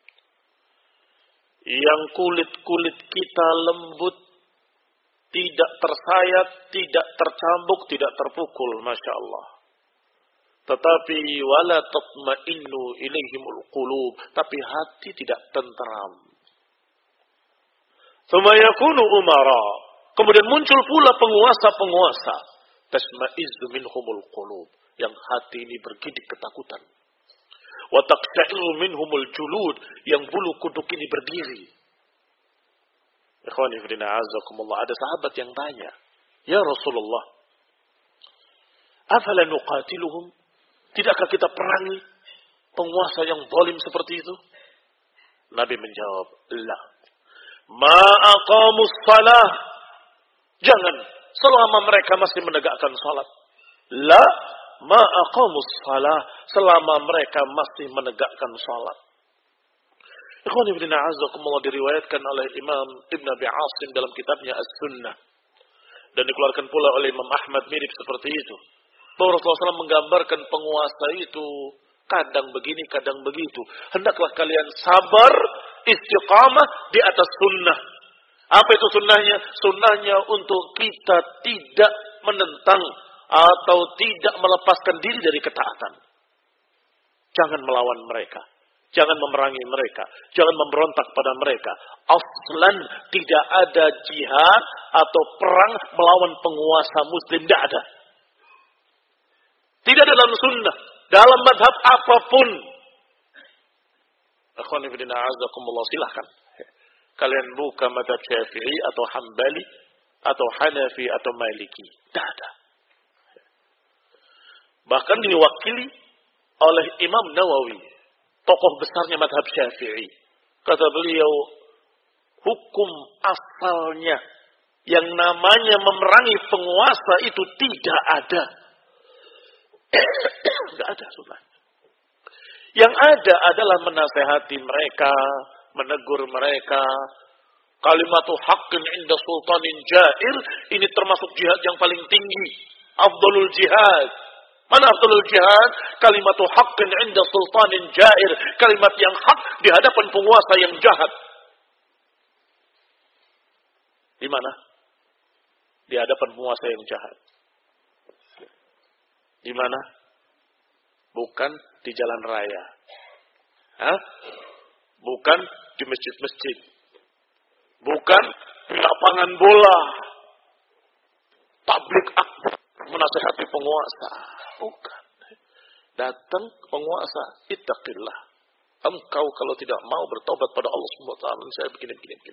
yang kulit-kulit kita lembut, tidak tersayat, tidak tercambuk, tidak terpukul, Masya Allah. Tetapi wala tatma'innu ilaihimul qulub, tapi hati tidak tenteram. Tsumma yakunu umara, kemudian muncul pula penguasa-penguasa, tasma'izzu minhumul qulub, yang hati ini bergidik ketakutan. Wa taqta'iru minhumul julud, yang bulu kuduk ini berdiri. Ikhwani fillah a'azzakumullah, ada sahabat yang tanya, "Ya Rasulullah, afala nuqatiluhum? Tidakkah kita perangi penguasa yang zalim seperti itu?" Nabi menjawab, "La. Ma aqamus shalah." Jangan selama mereka masih menegakkan salat. La ma aqamus shalah, selama mereka masih menegakkan salat. Ikhwani fillah a'azzakumullah, diriwayatkan oleh Imam Ibn Abi Asim dalam kitabnya As-Sunnah, dan dikeluarkan pula oleh Imam Ahmad mirip seperti itu, bahwa Rasulullah SAW menggambarkan penguasa itu Kadang begini, kadang begitu. Hendaklah kalian sabar, istiqamah di atas sunnah. Apa itu sunnahnya? Sunnahnya untuk kita tidak menentang atau tidak melepaskan diri dari ketaatan. Jangan melawan mereka. Jangan memerangi mereka. Jangan memberontak pada mereka. Aslan tidak ada jihad atau perang melawan penguasa muslim. Tidak ada. Tidak dalam sunnah. Dalam madhab apapun. Akhwanifidina azakumullah, silahkan. Kalian buka madhab Syafi'i atau Hambali atau Hanafi atau Maliki. Tidak ada. Bahkan diwakili oleh Imam Nawawi, tokoh besarnya madhab Syafi'i. Kata beliau, hukum asalnya yang namanya memerangi penguasa itu tidak ada. Tidak ada sunnah. Yang ada adalah menasehati mereka, menegur mereka. Kalimatu haqqin inda sultanin jair, ini termasuk jihad yang paling tinggi. Afdalul jihad. Mana afdalul jihad? Kalimatu haqqin inda sultanin jair. Kalimat yang hak di hadapan penguasa yang jahat. Di mana? Di hadapan penguasa yang jahat. Di mana? Bukan di jalan raya. Bukan di masjid-masjid. Bukan di lapangan bola. Tablik akbar menasihati penguasa. Bukan. Datang penguasa, ittaqillah. Engkau kalau tidak mau bertobat pada Allah SWT, saya begini.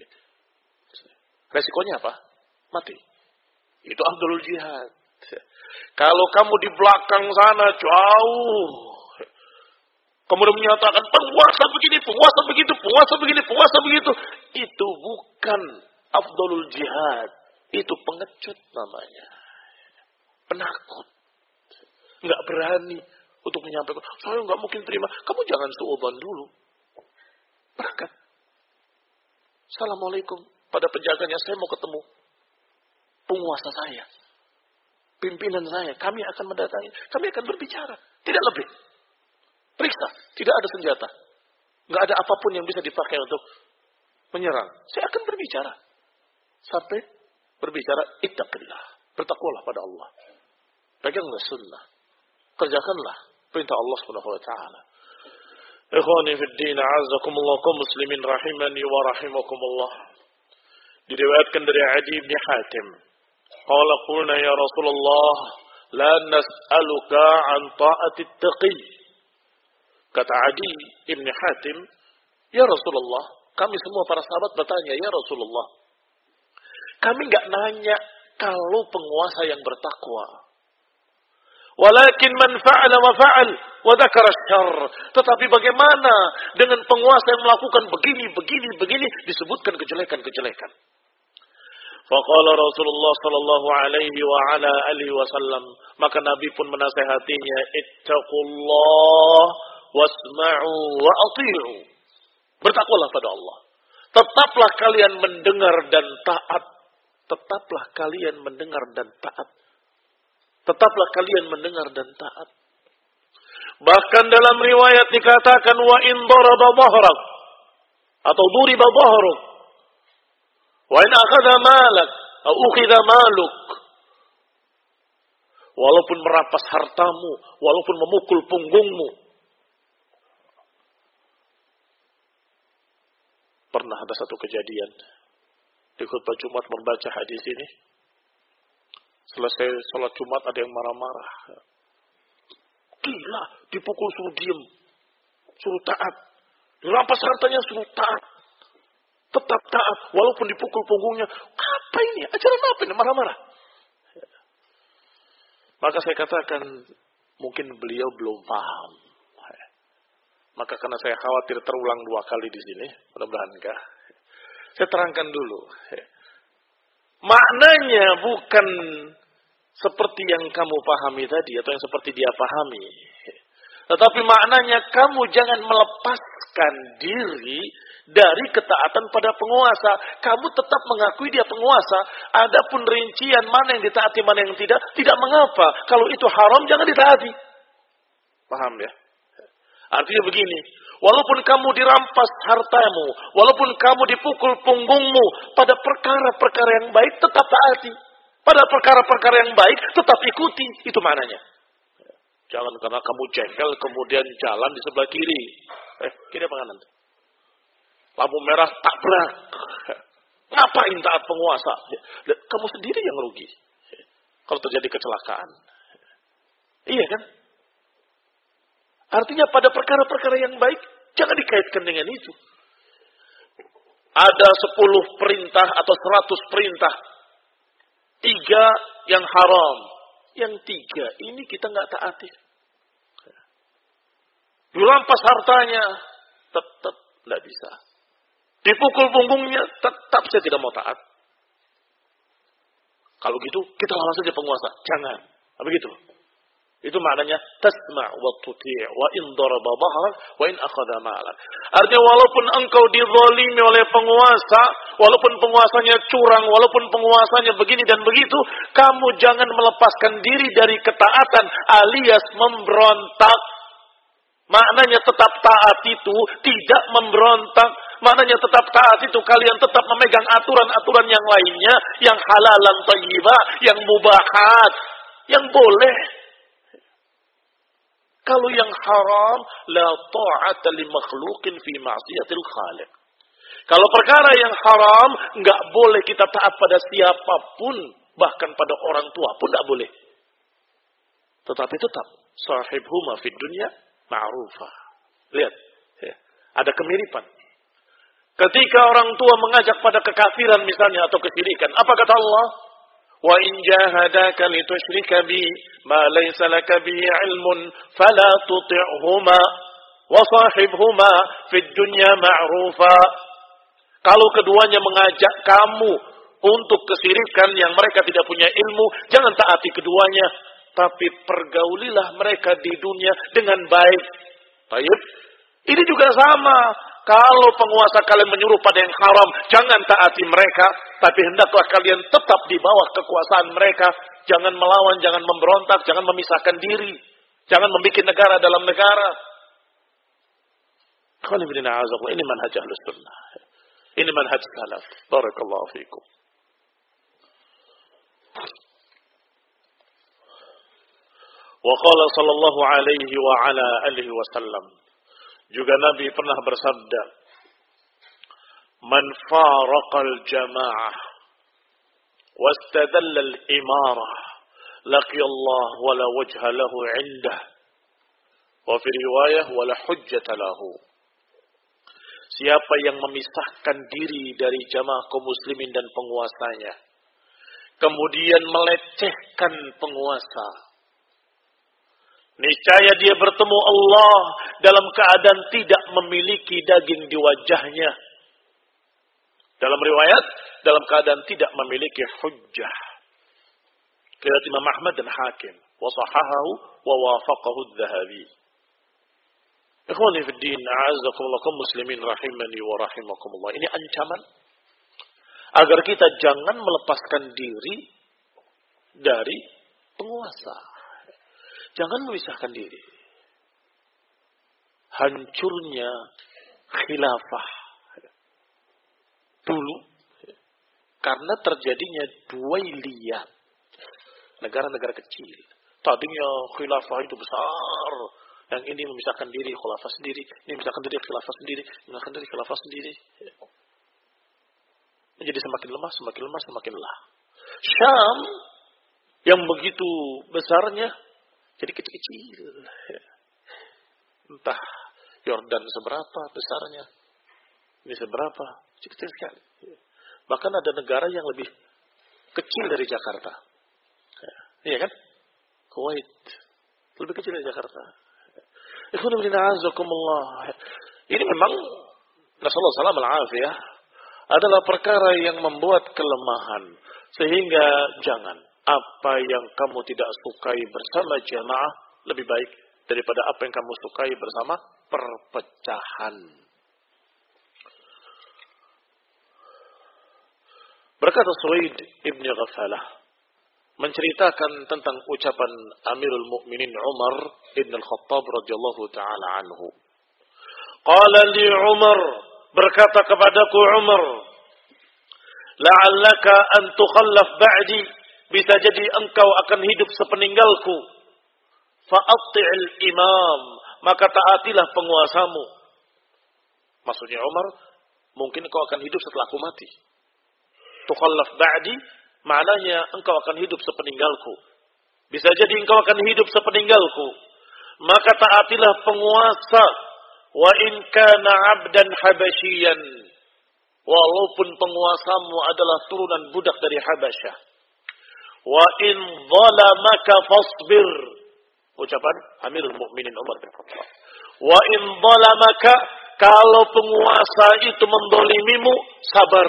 Resikonya apa? Mati. Itu afdalul jihad. Kalau kamu di belakang sana jauh, kemudian menyatakan penguasa begini, penguasa begitu, penguasa begini, penguasa begitu, itu bukan afdalul jihad. Itu pengecut namanya. Penakut. Enggak berani untuk menyampaikan, saya enggak mungkin terima. Kamu jangan suudzon dulu. Berangkat. Assalamualaikum. Pada penjaganya, saya mau ketemu penguasa saya. Pimpinan saya, kami akan mendatangi, kami akan berbicara, tidak lebih. Periksa, tidak ada senjata, nggak ada apapun yang bisa dipakai untuk menyerang. Saya akan berbicara sampai berbicara ittaqillah, bertakwalah pada Allah, peganglah sunnah, kerjakanlah perintah Allah Subhanahu wa taala. Ikhwani fid din, a'azzakumullah kaum muslimin rahimani wa rahimakumullah. Diriwayatkan dari Adi bin Hatim. Qala qulna ya Rasulullah la nas'aluka an ta'ati taqi. Kata Adi Ibn Hatim, ya Rasulullah, kami semua para sahabat bertanya, ya Rasulullah, kami enggak nanya kalau penguasa yang bertakwa. Walakin man fa'ala wa fa'al wa dzakara syarr. Tetapi bagaimana dengan penguasa yang melakukan begini disebutkan kejelekan-kejelekan. Faqala Rasulullah sallallahu alaihi wa ala alihi wasallam, maka Nabi pun menasihatinya, ittaqullah wasma'u wa athi'u. Bertakwalah pada Allah. Tetaplah kalian mendengar dan taat. Tetaplah kalian mendengar dan taat. Tetaplah kalian mendengar dan taat. Bahkan dalam riwayat dikatakan wa in daraba dhahrak atau duriba dhahruk wa in akhadha malak atau ukhidha maluk. Walaupun merampas hartamu, walaupun memukul punggungmu. Pernah ada satu kejadian di khutbah Jumat membaca hadis ini. Selesai sholat Jumat ada yang marah-marah. Gila, dipukul suruh diem, suruh taat. Dirampas hartanya suruh taat. Tetap taat, walaupun dipukul punggungnya. Apa ini? Ajaran apa ini? Marah-marah. Maka saya katakan, mungkin beliau belum paham. Maka karena saya khawatir terulang 2 kali di sini, mudah-mudahan enggak. Saya terangkan dulu. Maknanya bukan seperti yang kamu pahami tadi atau yang seperti dia pahami. Tetapi maknanya kamu jangan melepaskan diri dari ketaatan pada penguasa. Kamu tetap mengakui dia penguasa. Adapun rincian mana yang ditaati, mana yang tidak mengapa. Kalau itu haram jangan ditaati. Paham ya? Artinya begini, walaupun kamu dirampas hartamu, walaupun kamu dipukul punggungmu, pada perkara-perkara yang baik tetap taati. Pada perkara-perkara yang baik tetap ikuti. Itu maknanya. Jangan karena kamu jengkel kemudian jalan di sebelah kiri. Kiri apa kanan? Lampu merah tabrak. Ngapain taat penguasa? Kamu sendiri yang rugi. Kalau terjadi kecelakaan. Iya kan? Artinya pada perkara-perkara yang baik, jangan dikaitkan dengan itu. Ada 10 perintah atau 100 perintah. 3 yang haram. Yang 3 ini kita nggak taati. Dirampas hartanya, tetap nggak bisa. Dipukul punggungnya, tetap saya tidak mau taat. Kalau gitu, kita lawan saja penguasa. Jangan. Begitu. Itu maknanya tasma' wa tuti' wa in daraba dhahrak wa in akhadha malan. Artinya walaupun engkau dizalimi oleh penguasa, walaupun penguasanya curang, walaupun penguasanya begini dan begitu, kamu jangan melepaskan diri dari ketaatan alias memberontak. Maknanya tetap taat itu tidak memberontak. Maknanya tetap taat itu kalian tetap memegang aturan-aturan yang lainnya, yang halalan thayyibah, yang mubahat, yang boleh. Kalau yang haram, la ta'ata li makhluqin fi ma'siyatil khaliq. Kalau perkara yang haram, enggak boleh kita taat pada siapapun, bahkan pada orang tua pun enggak boleh. Tetapi tetap sahibhuma fid dunya ma'rufa. Lihat, ya, ada kemiripan. Ketika orang tua mengajak pada kekafiran misalnya atau kesyirikan, apa kata Allah? Wa in jahadaka litusyrika bi ma laysa laka bihi ilmun fala tuti'huma wa sahibhuma fid dunya ma'rufa. Kalau keduanya mengajak kamu untuk kesyirikan yang mereka tidak punya ilmu, jangan taati keduanya, tapi pergaulilah mereka di dunia dengan baik. Baik. Ini juga sama. Kalau penguasa kalian menyuruh pada yang haram, jangan taati mereka, tapi hendaklah kalian tetap di bawah kekuasaan mereka. Jangan melawan, jangan memberontak, jangan memisahkan diri. Jangan membuat negara dalam negara. Ini manhaj Ahlus Sunnah. Ini manhaj salaf. Barakallahu fiikum. Wa qala sallallahu alaihi wa ala alihi wasallam. Juga Nabi pernah bersabda, "Man faraqal jamaah wastadalla al-imarah, laqiyallah wala wajha lahu 'indah." Wa fi riwayah wala hujjata lahu. Siapa yang memisahkan diri dari jamaah kaum muslimin dan penguasanya, kemudian melecehkan penguasa, niscaya dia bertemu Allah dalam keadaan tidak memiliki daging di wajahnya. Dalam riwayat, dalam keadaan tidak memiliki hujjah. Riwayat Imam Ahmad dan Hakim. Wa sahahahu wa wafaqahu adh-Dhahabi. Ikhwani fi din, a'azzakumullah kaum muslimin rahimani wa rahimakumullah. Ini ancaman agar kita jangan melepaskan diri dari penguasa. Jangan memisahkan diri. Hancurnya khilafah dulu karena terjadinya duailiyah, negara-negara kecil. Tadinya khilafah itu besar, yang ini memisahkan diri khilafah sendiri, ini memisahkan diri khilafah sendiri, memisahkan diri khilafah sendiri. Menjadi semakin lemah, semakin lemah, semakin lemah. Syam yang begitu besarnya jadi kecil-kecil. Entah Yordan seberapa besarnya, ini seberapa, kecil sekali. Bahkan ada negara yang lebih kecil dari Jakarta. Iya kan? Kuwait lebih kecil dari Jakarta. Ini memang nasallahu salam al-afiyah adalah perkara yang membuat kelemahan, sehingga jangan apa yang kamu tidak sukai bersama jamaah lebih baik daripada apa yang kamu sukai bersama perpecahan. Berkata Suwaid ibn Ghafalah, menceritakan tentang ucapan Amirul Mukminin Umar ibn al-Khattab radhiyallahu taala anhu. Qala li Umar, berkata kepadaku Umar, la'allaka an tukhallaf ba'di, bisa jadi engkau akan hidup sepeninggalku. Fa'atti'il imam, maka taatilah penguasamu. Maksudnya Umar, mungkin engkau akan hidup setelah aku mati. Tukhallaf ba'di, maknanya engkau akan hidup sepeninggalku. Bisa jadi engkau akan hidup sepeninggalku. Maka taatilah penguasa. Wa in kana 'abdan habasyian, walaupun penguasamu adalah turunan budak dari Habasyah. Wa in zalamaka fasbir, ucapan Amirul Mukminin Umar bin Khattab. Wa in zalamaka, kalau penguasa itu mendolimimu, sabar.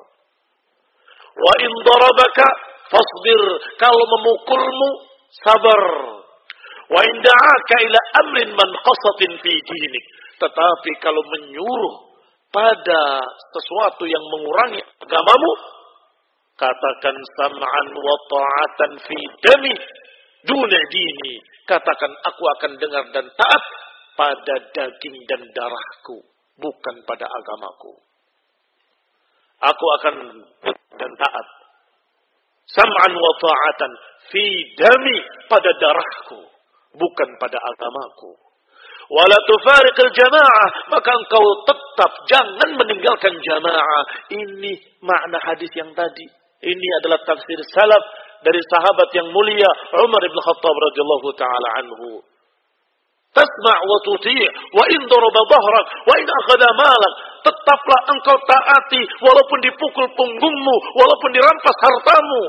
Wa in darabaka fasbir, kalau memukulmu, sabar. Wa in da'aka ila amrin manqasatin fi dinik, tetapi kalau menyuruh pada sesuatu yang mengurangi agamamu, katakan sam'an wa ta'atan fi dami duna dini, katakan aku akan dengar dan taat pada daging dan darahku, bukan pada agamaku. Aku akan dan taat sam'an wa ta'atan fi dami, pada darahku, bukan pada agamaku. Wala tufariqil jamaah, maka engkau tetap jangan meninggalkan jamaah. Ini makna hadis yang tadi. Ini adalah tafsir salaf dari sahabat yang mulia Umar bin Khattab radhiyallahu taala anhu. Tasma' wa tuti' wa in daraba dhahrak wa in akhadha malak, tetaplah engkau taati walaupun dipukul punggungmu, walaupun dirampas hartamu.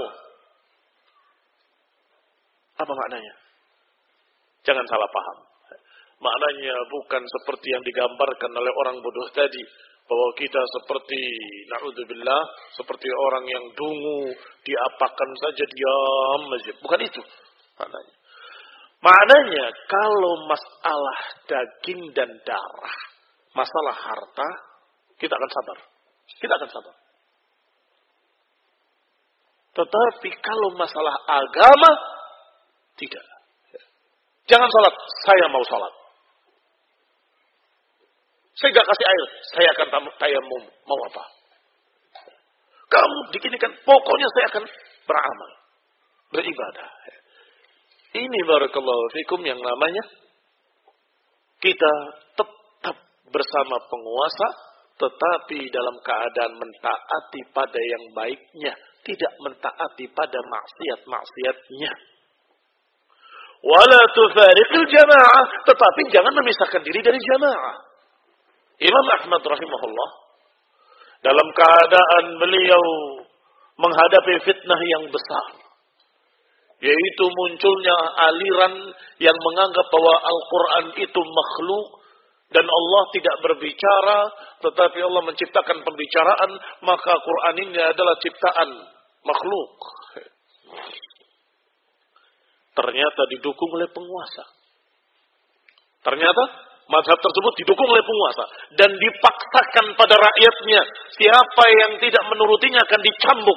Apa maknanya? Jangan salah paham. Maknanya bukan seperti yang digambarkan oleh orang bodoh tadi, bahwa kita seperti na'udzubillah, seperti orang yang dungu, diapakan saja diam aja. Bukan itu maknanya. Maknanya kalau masalah daging dan darah, masalah harta, kita akan sabar. Kita akan sabar. Tetapi kalau masalah agama, tidak. Jangan salat, saya mau salat. Saya gak kasih air, saya akan tayamum. Mau apa? Kamu diginikan, pokoknya saya akan beramal, beribadah. Ini barakallahu fikum yang namanya kita tetap bersama penguasa, tetapi dalam keadaan mentaati pada yang baiknya, tidak mentaati pada maksiat-maksiatnya. Wala tufariqil jamaah, tetapi jangan memisahkan diri dari jamaah. Imam Ahmad rahimahullah, dalam keadaan beliau menghadapi fitnah yang besar, yaitu munculnya aliran yang menganggap bahwa Al-Quran itu makhluk dan Allah tidak berbicara, tetapi Allah menciptakan pembicaraan, maka Quran ini adalah ciptaan makhluk. Ternyata didukung oleh penguasa. Ternyata mazhab tersebut didukung oleh penguasa dan dipaksakan pada rakyatnya. Siapa yang tidak menurutinya akan dicambuk.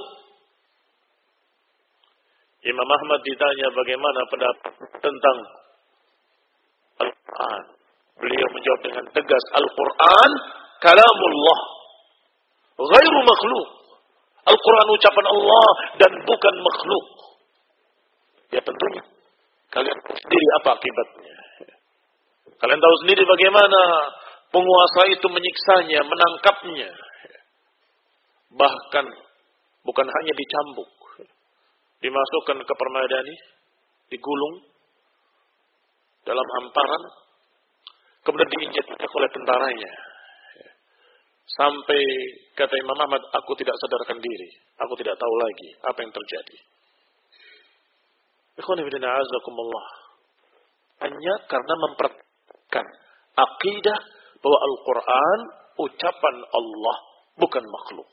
Imam Ahmad ditanya bagaimana pendapat tentang Al-Quran. Beliau menjawab dengan tegas, Al-Quran kalamullah, ghairu makhluk. Al-Quran ucapan Allah dan bukan makhluk. Ya tentunya kalian tahu sendiri apa akibatnya. Kalian tahu sendiri bagaimana penguasa itu menyiksanya, menangkapnya. Bahkan bukan hanya dicambuk, dimasukkan ke permadani, digulung dalam hamparan, kemudian diinjak oleh tentaranya. Sampai kata Imam Ahmad, aku tidak sadarkan diri, aku tidak tahu lagi apa yang terjadi. Ikhwan fillah a'azakumullah. Hanya karena mempraktikkan akidah bahwa Al-Quran ucapan Allah, bukan makhluk.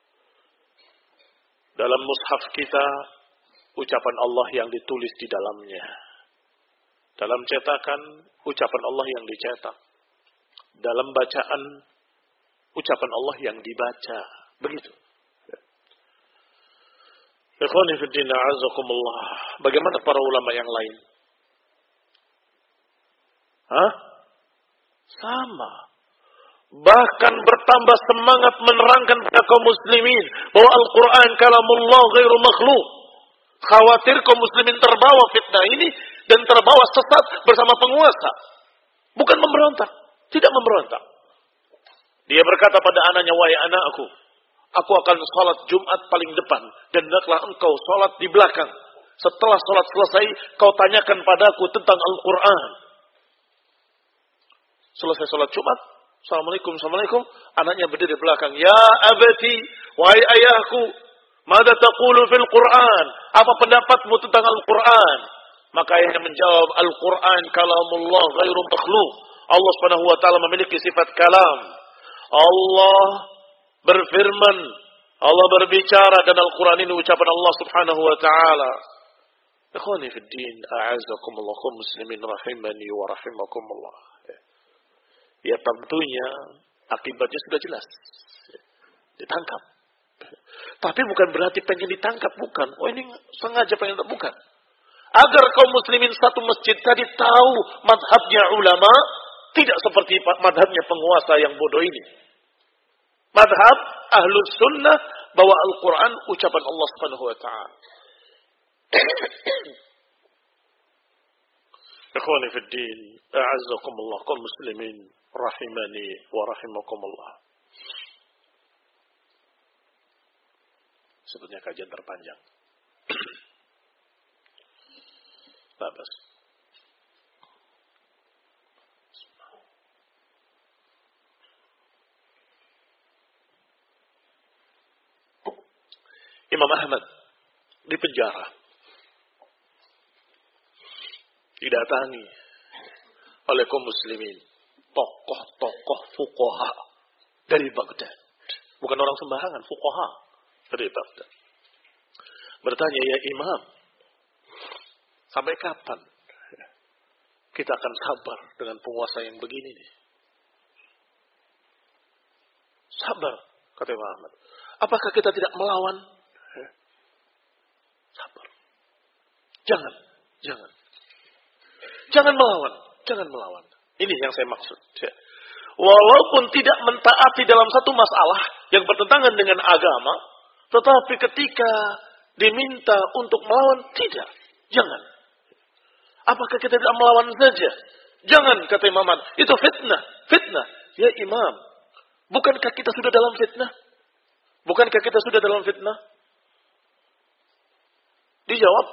Dalam mushaf kita, ucapan Allah yang ditulis di dalamnya. Dalam cetakan, ucapan Allah yang dicetak. Dalam bacaan, ucapan Allah yang dibaca. Begitu. Ikhwani fi din, a'azakumullah. Bagaimana para ulama yang lain? Hah? Sama. Bahkan bertambah semangat menerangkan kepada kaum muslimin bahwa Al-Quran kalamullah ghairu makhluk. Khawatir kaum muslimin terbawa fitnah ini dan terbawa sesat bersama penguasa. Bukan memberontak. Tidak memberontak. Dia berkata pada anaknya, wahai anakku, aku akan sholat Jumat paling depan dan hendaklah engkau sholat di belakang. Setelah sholat selesai, kau tanyakan padaku tentang Al-Quran. Selesai sholat Jumat, Assalamualaikum. Anaknya berdiri di belakang. Ya abati, wahai ayahku, mada taqulu fil Quran? Apa pendapatmu tentang Al-Quran? Maka ayahnya menjawab, Al-Quran kalamullah ghairu makhluk. Allah Subhanahu wa taala memiliki sifat kalam. Allah berfirman, Allah berbicara, dan Al-Quran ini ucapan Allah Subhanahu wa taala. Ikhwani fid din, a'azakumullah muslimin rahimani wa rahimakumullah. Ya tentunya akibatnya sudah jelas. Ditangkap. Tapi bukan berarti pengen ditangkap, bukan. Oh ini sengaja pengen, bukan. Agar kaum muslimin satu masjid tadi tahu madhabnya ulama, tidak seperti madhabnya penguasa yang bodoh ini. Madhab ahlus sunnah bahwa Al-Quran ucapan Allah Subhanahu wa ta'ala. Ikhwani fid din, a'azzakumullah kaum muslimin rahimani wa rahimakumullah. Sebetulnya kajian terpanjang. Babas. Imam Ahmad dipenjara, didatangi oleh kaum muslimin, tokoh-tokoh fuqaha dari Baghdad. Bukan orang sembarangan, fuqaha dari Baghdad. Bertanya, ya Imam, sampai kapan kita akan sabar dengan penguasa yang begini nih? Sabar, kata Imam Ahmad. Apakah kita tidak melawan? Sabar. Jangan melawan. Ini yang saya maksud. Walaupun tidak mentaati dalam satu masalah yang bertentangan dengan agama, tetapi ketika diminta untuk melawan, tidak. Jangan. Apakah kita tidak melawan saja? Jangan, kata Imam Ahmad. Itu fitnah. Ya Imam, bukankah kita sudah dalam fitnah? Dijawab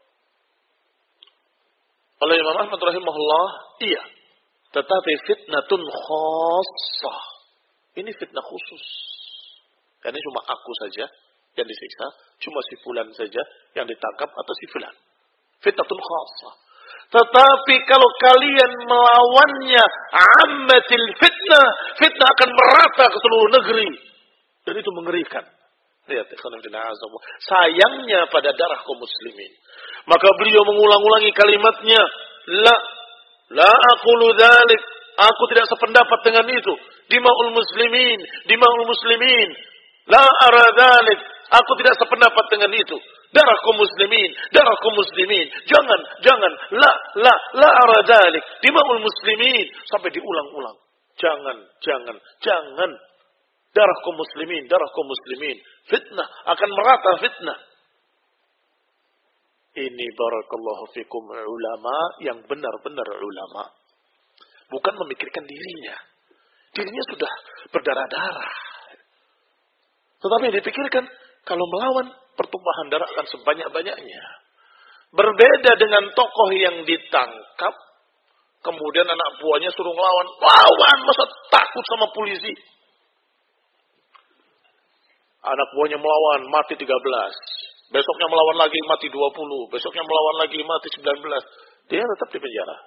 oleh Imam Ahmad rahimahullah, iya. Tetapi fitnatun khassah. Ini fitnah khusus. Karena cuma aku saja yang disiksa, cuma si fulan saja yang ditangkap atau si fulan. Fitnatun khassah. Tetapi kalau kalian melawannya, ammatil fitnah akan merata ke seluruh negeri. Dan itu mengerikan. Lihat, sayangnya pada darah kaum muslimin. Maka beliau mengulang-ulangi kalimatnya, la aqulu dzalik, aku tidak sependapat dengan itu. Dima'ul muslimin, la ara dzalik, aku tidak sependapat dengan itu. Darah kaum muslimin. Jangan, la ara dzalik, dima'ul muslimin, sampai diulang-ulang. Jangan. Darah kaum muslimin. Fitnah akan merata fitnah. Ini barakallahu fikum ulama yang benar-benar ulama. Bukan memikirkan dirinya. Dirinya sudah berdarah-darah. Tetapi yang dipikirkan, kalau melawan, pertumpahan darah akan sebanyak-banyaknya. Berbeda dengan tokoh yang ditangkap, kemudian anak buahnya suruh melawan. Lawan, masa takut sama polisi? Anak buahnya melawan, mati 13. Besoknya melawan lagi, mati 20. Besoknya melawan lagi, mati 19. Dia tetap di penjara.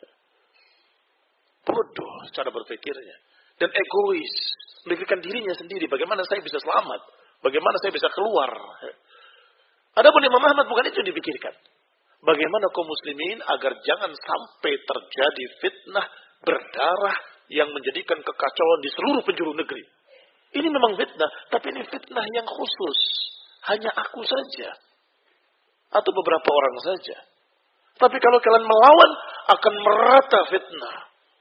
Bodoh cara berpikirnya. Dan egois. Memikirkan dirinya sendiri. Bagaimana saya bisa selamat? Bagaimana saya bisa keluar? Adapun Imam Ahmad bukan itu yang dipikirkan. Bagaimana kaum muslimin agar jangan sampai terjadi fitnah berdarah yang menjadikan kekacauan di seluruh penjuru negeri. Ini memang fitnah, tapi ini fitnah yang khusus. Hanya aku saja. atau beberapa orang saja. Tapi kalau kalian melawan, akan merata fitnah.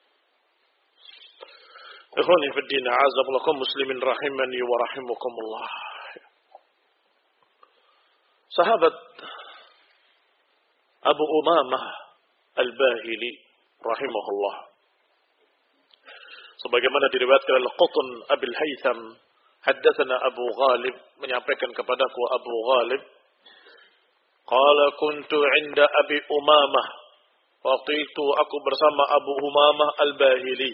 Ikhwani fi din, a'azakumullah muslimin rahimani wa rahimakumullah. Sahabat Abu Umamah Al-Bahili rahimahullah, sebagaimana diriwayatkan oleh Qutn Abil Haytham, haddatsana Abu Ghalib, menyampaikan kepadaku Abu Ghalib, qala kuntu 'inda Abi Umamah, waktu itu aku bersama Abu Umamah Al-Bahili.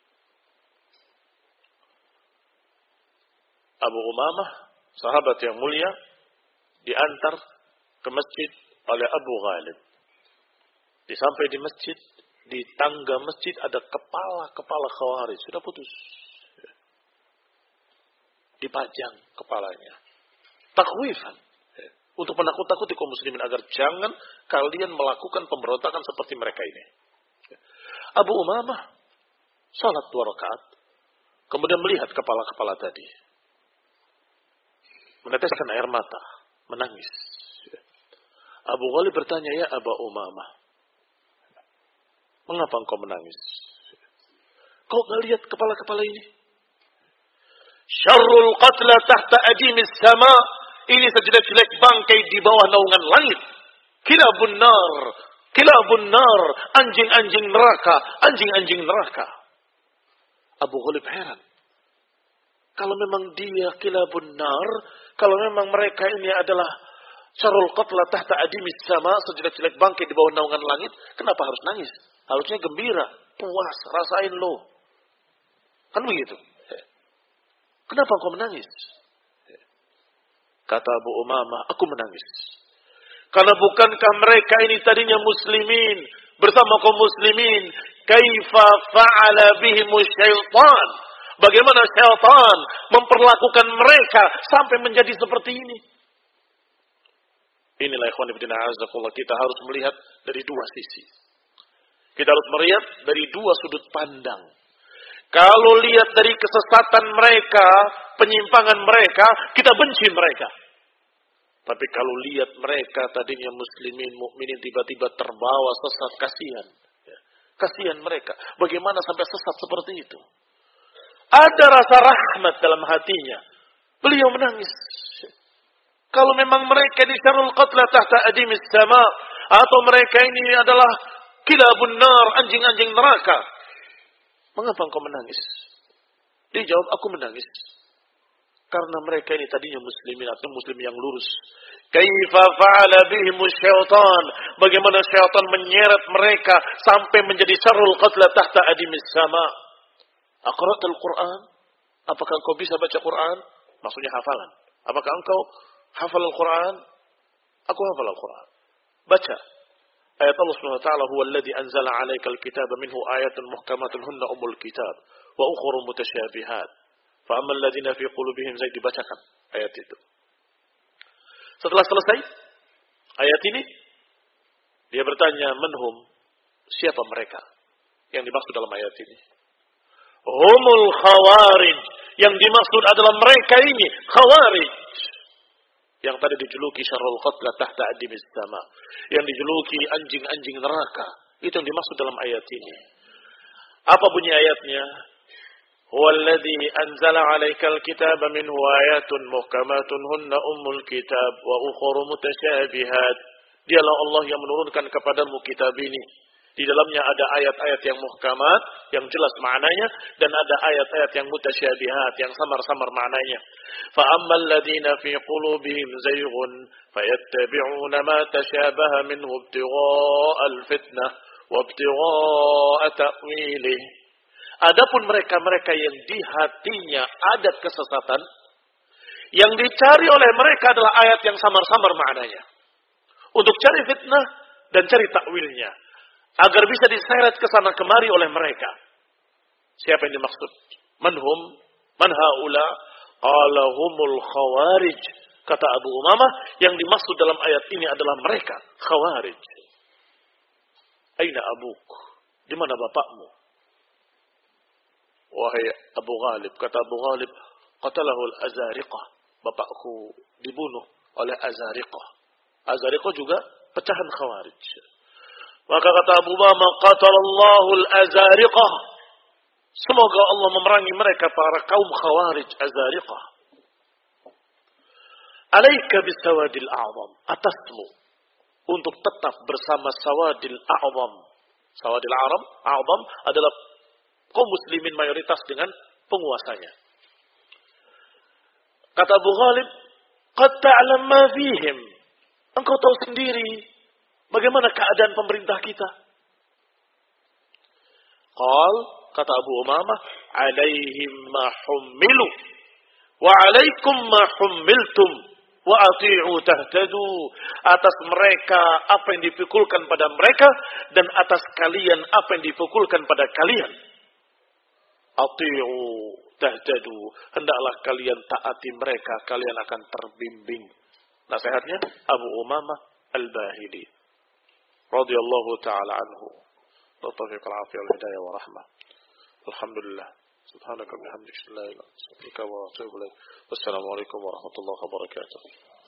Abu Umamah sahabat yang mulia diantar ke masjid oleh Abu Ghalib. Sampai di masjid, di tangga masjid ada kepala Khawarij, sudah putus. Dipajang kepalanya. Takhwifan. Untuk menakut-nakuti kaum muslimin agar jangan kalian melakukan pemberontakan seperti mereka ini. Abu Umamah salat 2 rakaat, kemudian melihat kepala-kepala tadi. Meneteskan air mata, menangis. Abu Ghalib bertanya, ya Abu Umamah, mengapa engkau menangis? Kau gak lihat kepala-kepala ini? Syarrul qatla tahta adimis sama. Ini sejelek-jelek bangkai di bawah naungan langit. Kilabun nar, anjing-anjing neraka. Abu Ghalib heran. Kalau memang dia kilabun nar, kalau memang mereka ini adalah syarrul qatla tahta adimis sama, sejelek-jelek bangkai di bawah naungan langit, kenapa harus nangis? Harusnya gembira, puas, rasain lo. Kan begitu. Kenapa engkau menangis? Kata Abu Umamah, aku menangis. Karena bukankah mereka ini tadinya muslimin, bersama kaum muslimin, kaifa fa'ala bihimu syaitan. Bagaimana syaitan memperlakukan mereka sampai menjadi seperti ini. Inilah ikhwan fillah azakullah, kita harus melihat dari 2 sisi. Kita harus melihat dari 2 sudut pandang. Kalau lihat dari kesesatan mereka, penyimpangan mereka, kita benci mereka. Tapi kalau lihat mereka tadinya muslimin, mukminin, tiba-tiba terbawa sesat, kasihan. Kasihan mereka. Bagaimana sampai sesat seperti itu? Ada rasa rahmat dalam hatinya. Beliau menangis. Kalau memang mereka di syarrul qatla tahta adimis sama, atau mereka ini adalah kilabun nar, anjing-anjing neraka, mengapa engkau menangis? Dia jawab, aku menangis karena mereka ini tadinya muslimin atau muslim yang lurus. Kaifa fa'ala bihimu syaitan. Bagaimana syaitan menyeret mereka sampai menjadi syarrul qatla tahta adimis sama. Aqra'tul Qur'an? Apakah engkau bisa baca Quran? Maksudnya hafalan. Apakah engkau hafal Al-Quran? Aku hafal Al-Quran. Baca. Ayat Allah Subhanahu wa taala, "Huwa alladhi anzala 'alaikal kitaba minhu ayatun muhkamatun hunna ummul kitab wa ukhra mutasyabihat. Fa ammal ladzina fi qulubihim zayg", dibacakan ayat itu. Setelah selesai ayat ini, dia bertanya, "Manhum?" Siapa mereka yang dimaksud dalam ayat ini? Humul khawarij. Yang dimaksud adalah mereka ini khawarij. Yang tadi dijuluki syarrul qatla tahta adimis sama. Yang dijuluki anjing-anjing neraka. Itu yang dimaksud dalam ayat ini. Apa bunyi ayatnya? Huwallazi anzala 'alaikal kitaba minhu ayatun muhkamatun hunna ummul kitab wa ukhra mutasyabihat. Dialah Allah yang menurunkan kepadamu kitab ini. Di dalamnya ada ayat-ayat yang muhkamat, yang jelas maknanya, dan ada ayat-ayat yang mutasyabihat, yang samar-samar maknanya. Fa ammal ladzina fi qulubihim zayghun fayattabi'una ma tashabaha minhu ibtigha'al fitnah wa ibtigha'a ta'wilih. Adapun mereka-mereka yang di hatinya ada kesesatan, yang dicari oleh mereka adalah ayat yang samar-samar maknanya. Untuk cari fitnah dan cari takwilnya, agar bisa diseret ke sana kemari oleh mereka. Siapa yang dimaksud? Manhum? Man haula? Qala humul khawarij. Kata Abu Umamah, yang dimaksud dalam ayat ini adalah mereka, khawarij. Aina abuk? Di mana bapakmu? Wahai Abu Ghalib, kata Abu Ghalib, qatalahu al-azariqah. Bapakku dibunuh oleh azariqah. Azariqah juga pecahan Khawarij. Maka kata Abu Umamah, qatalallahu al-azariqah. Semoga Allah memerangi mereka para kaum Khawarij Azariqah. Alaika bisawadil a'zam. Atasmu untuk tetap bersama sawadil a'zam. Sawadil a'zam adalah kaum muslimin mayoritas dengan penguasanya. Kata Abu Ghalib, qad ta'lam ma fihim. Engkau tahu sendiri bagaimana keadaan pemerintah kita. Qal, kata Abu Umamah, alaihim ma hummilu wa alaikum ma hummiltum wa ati'u tahtadu. Atas mereka apa yang dipikulkan pada mereka, dan atas kalian apa yang dipikulkan pada kalian. Ati'u tahtadu, hendaklah kalian taati mereka, kalian akan terbimbing. Nasihatnya Abu Umamah Al-Bahili radhiyallahu taala anhu. Taufiq al-afiyah wal hidayah wa rahmah. Alhamdulillah. Subhanaka bihamdika la ilaha illa anta astaghfiruka wa atubu ilaik. Wassalamu alaikum warahmatullahi wabarakatuh.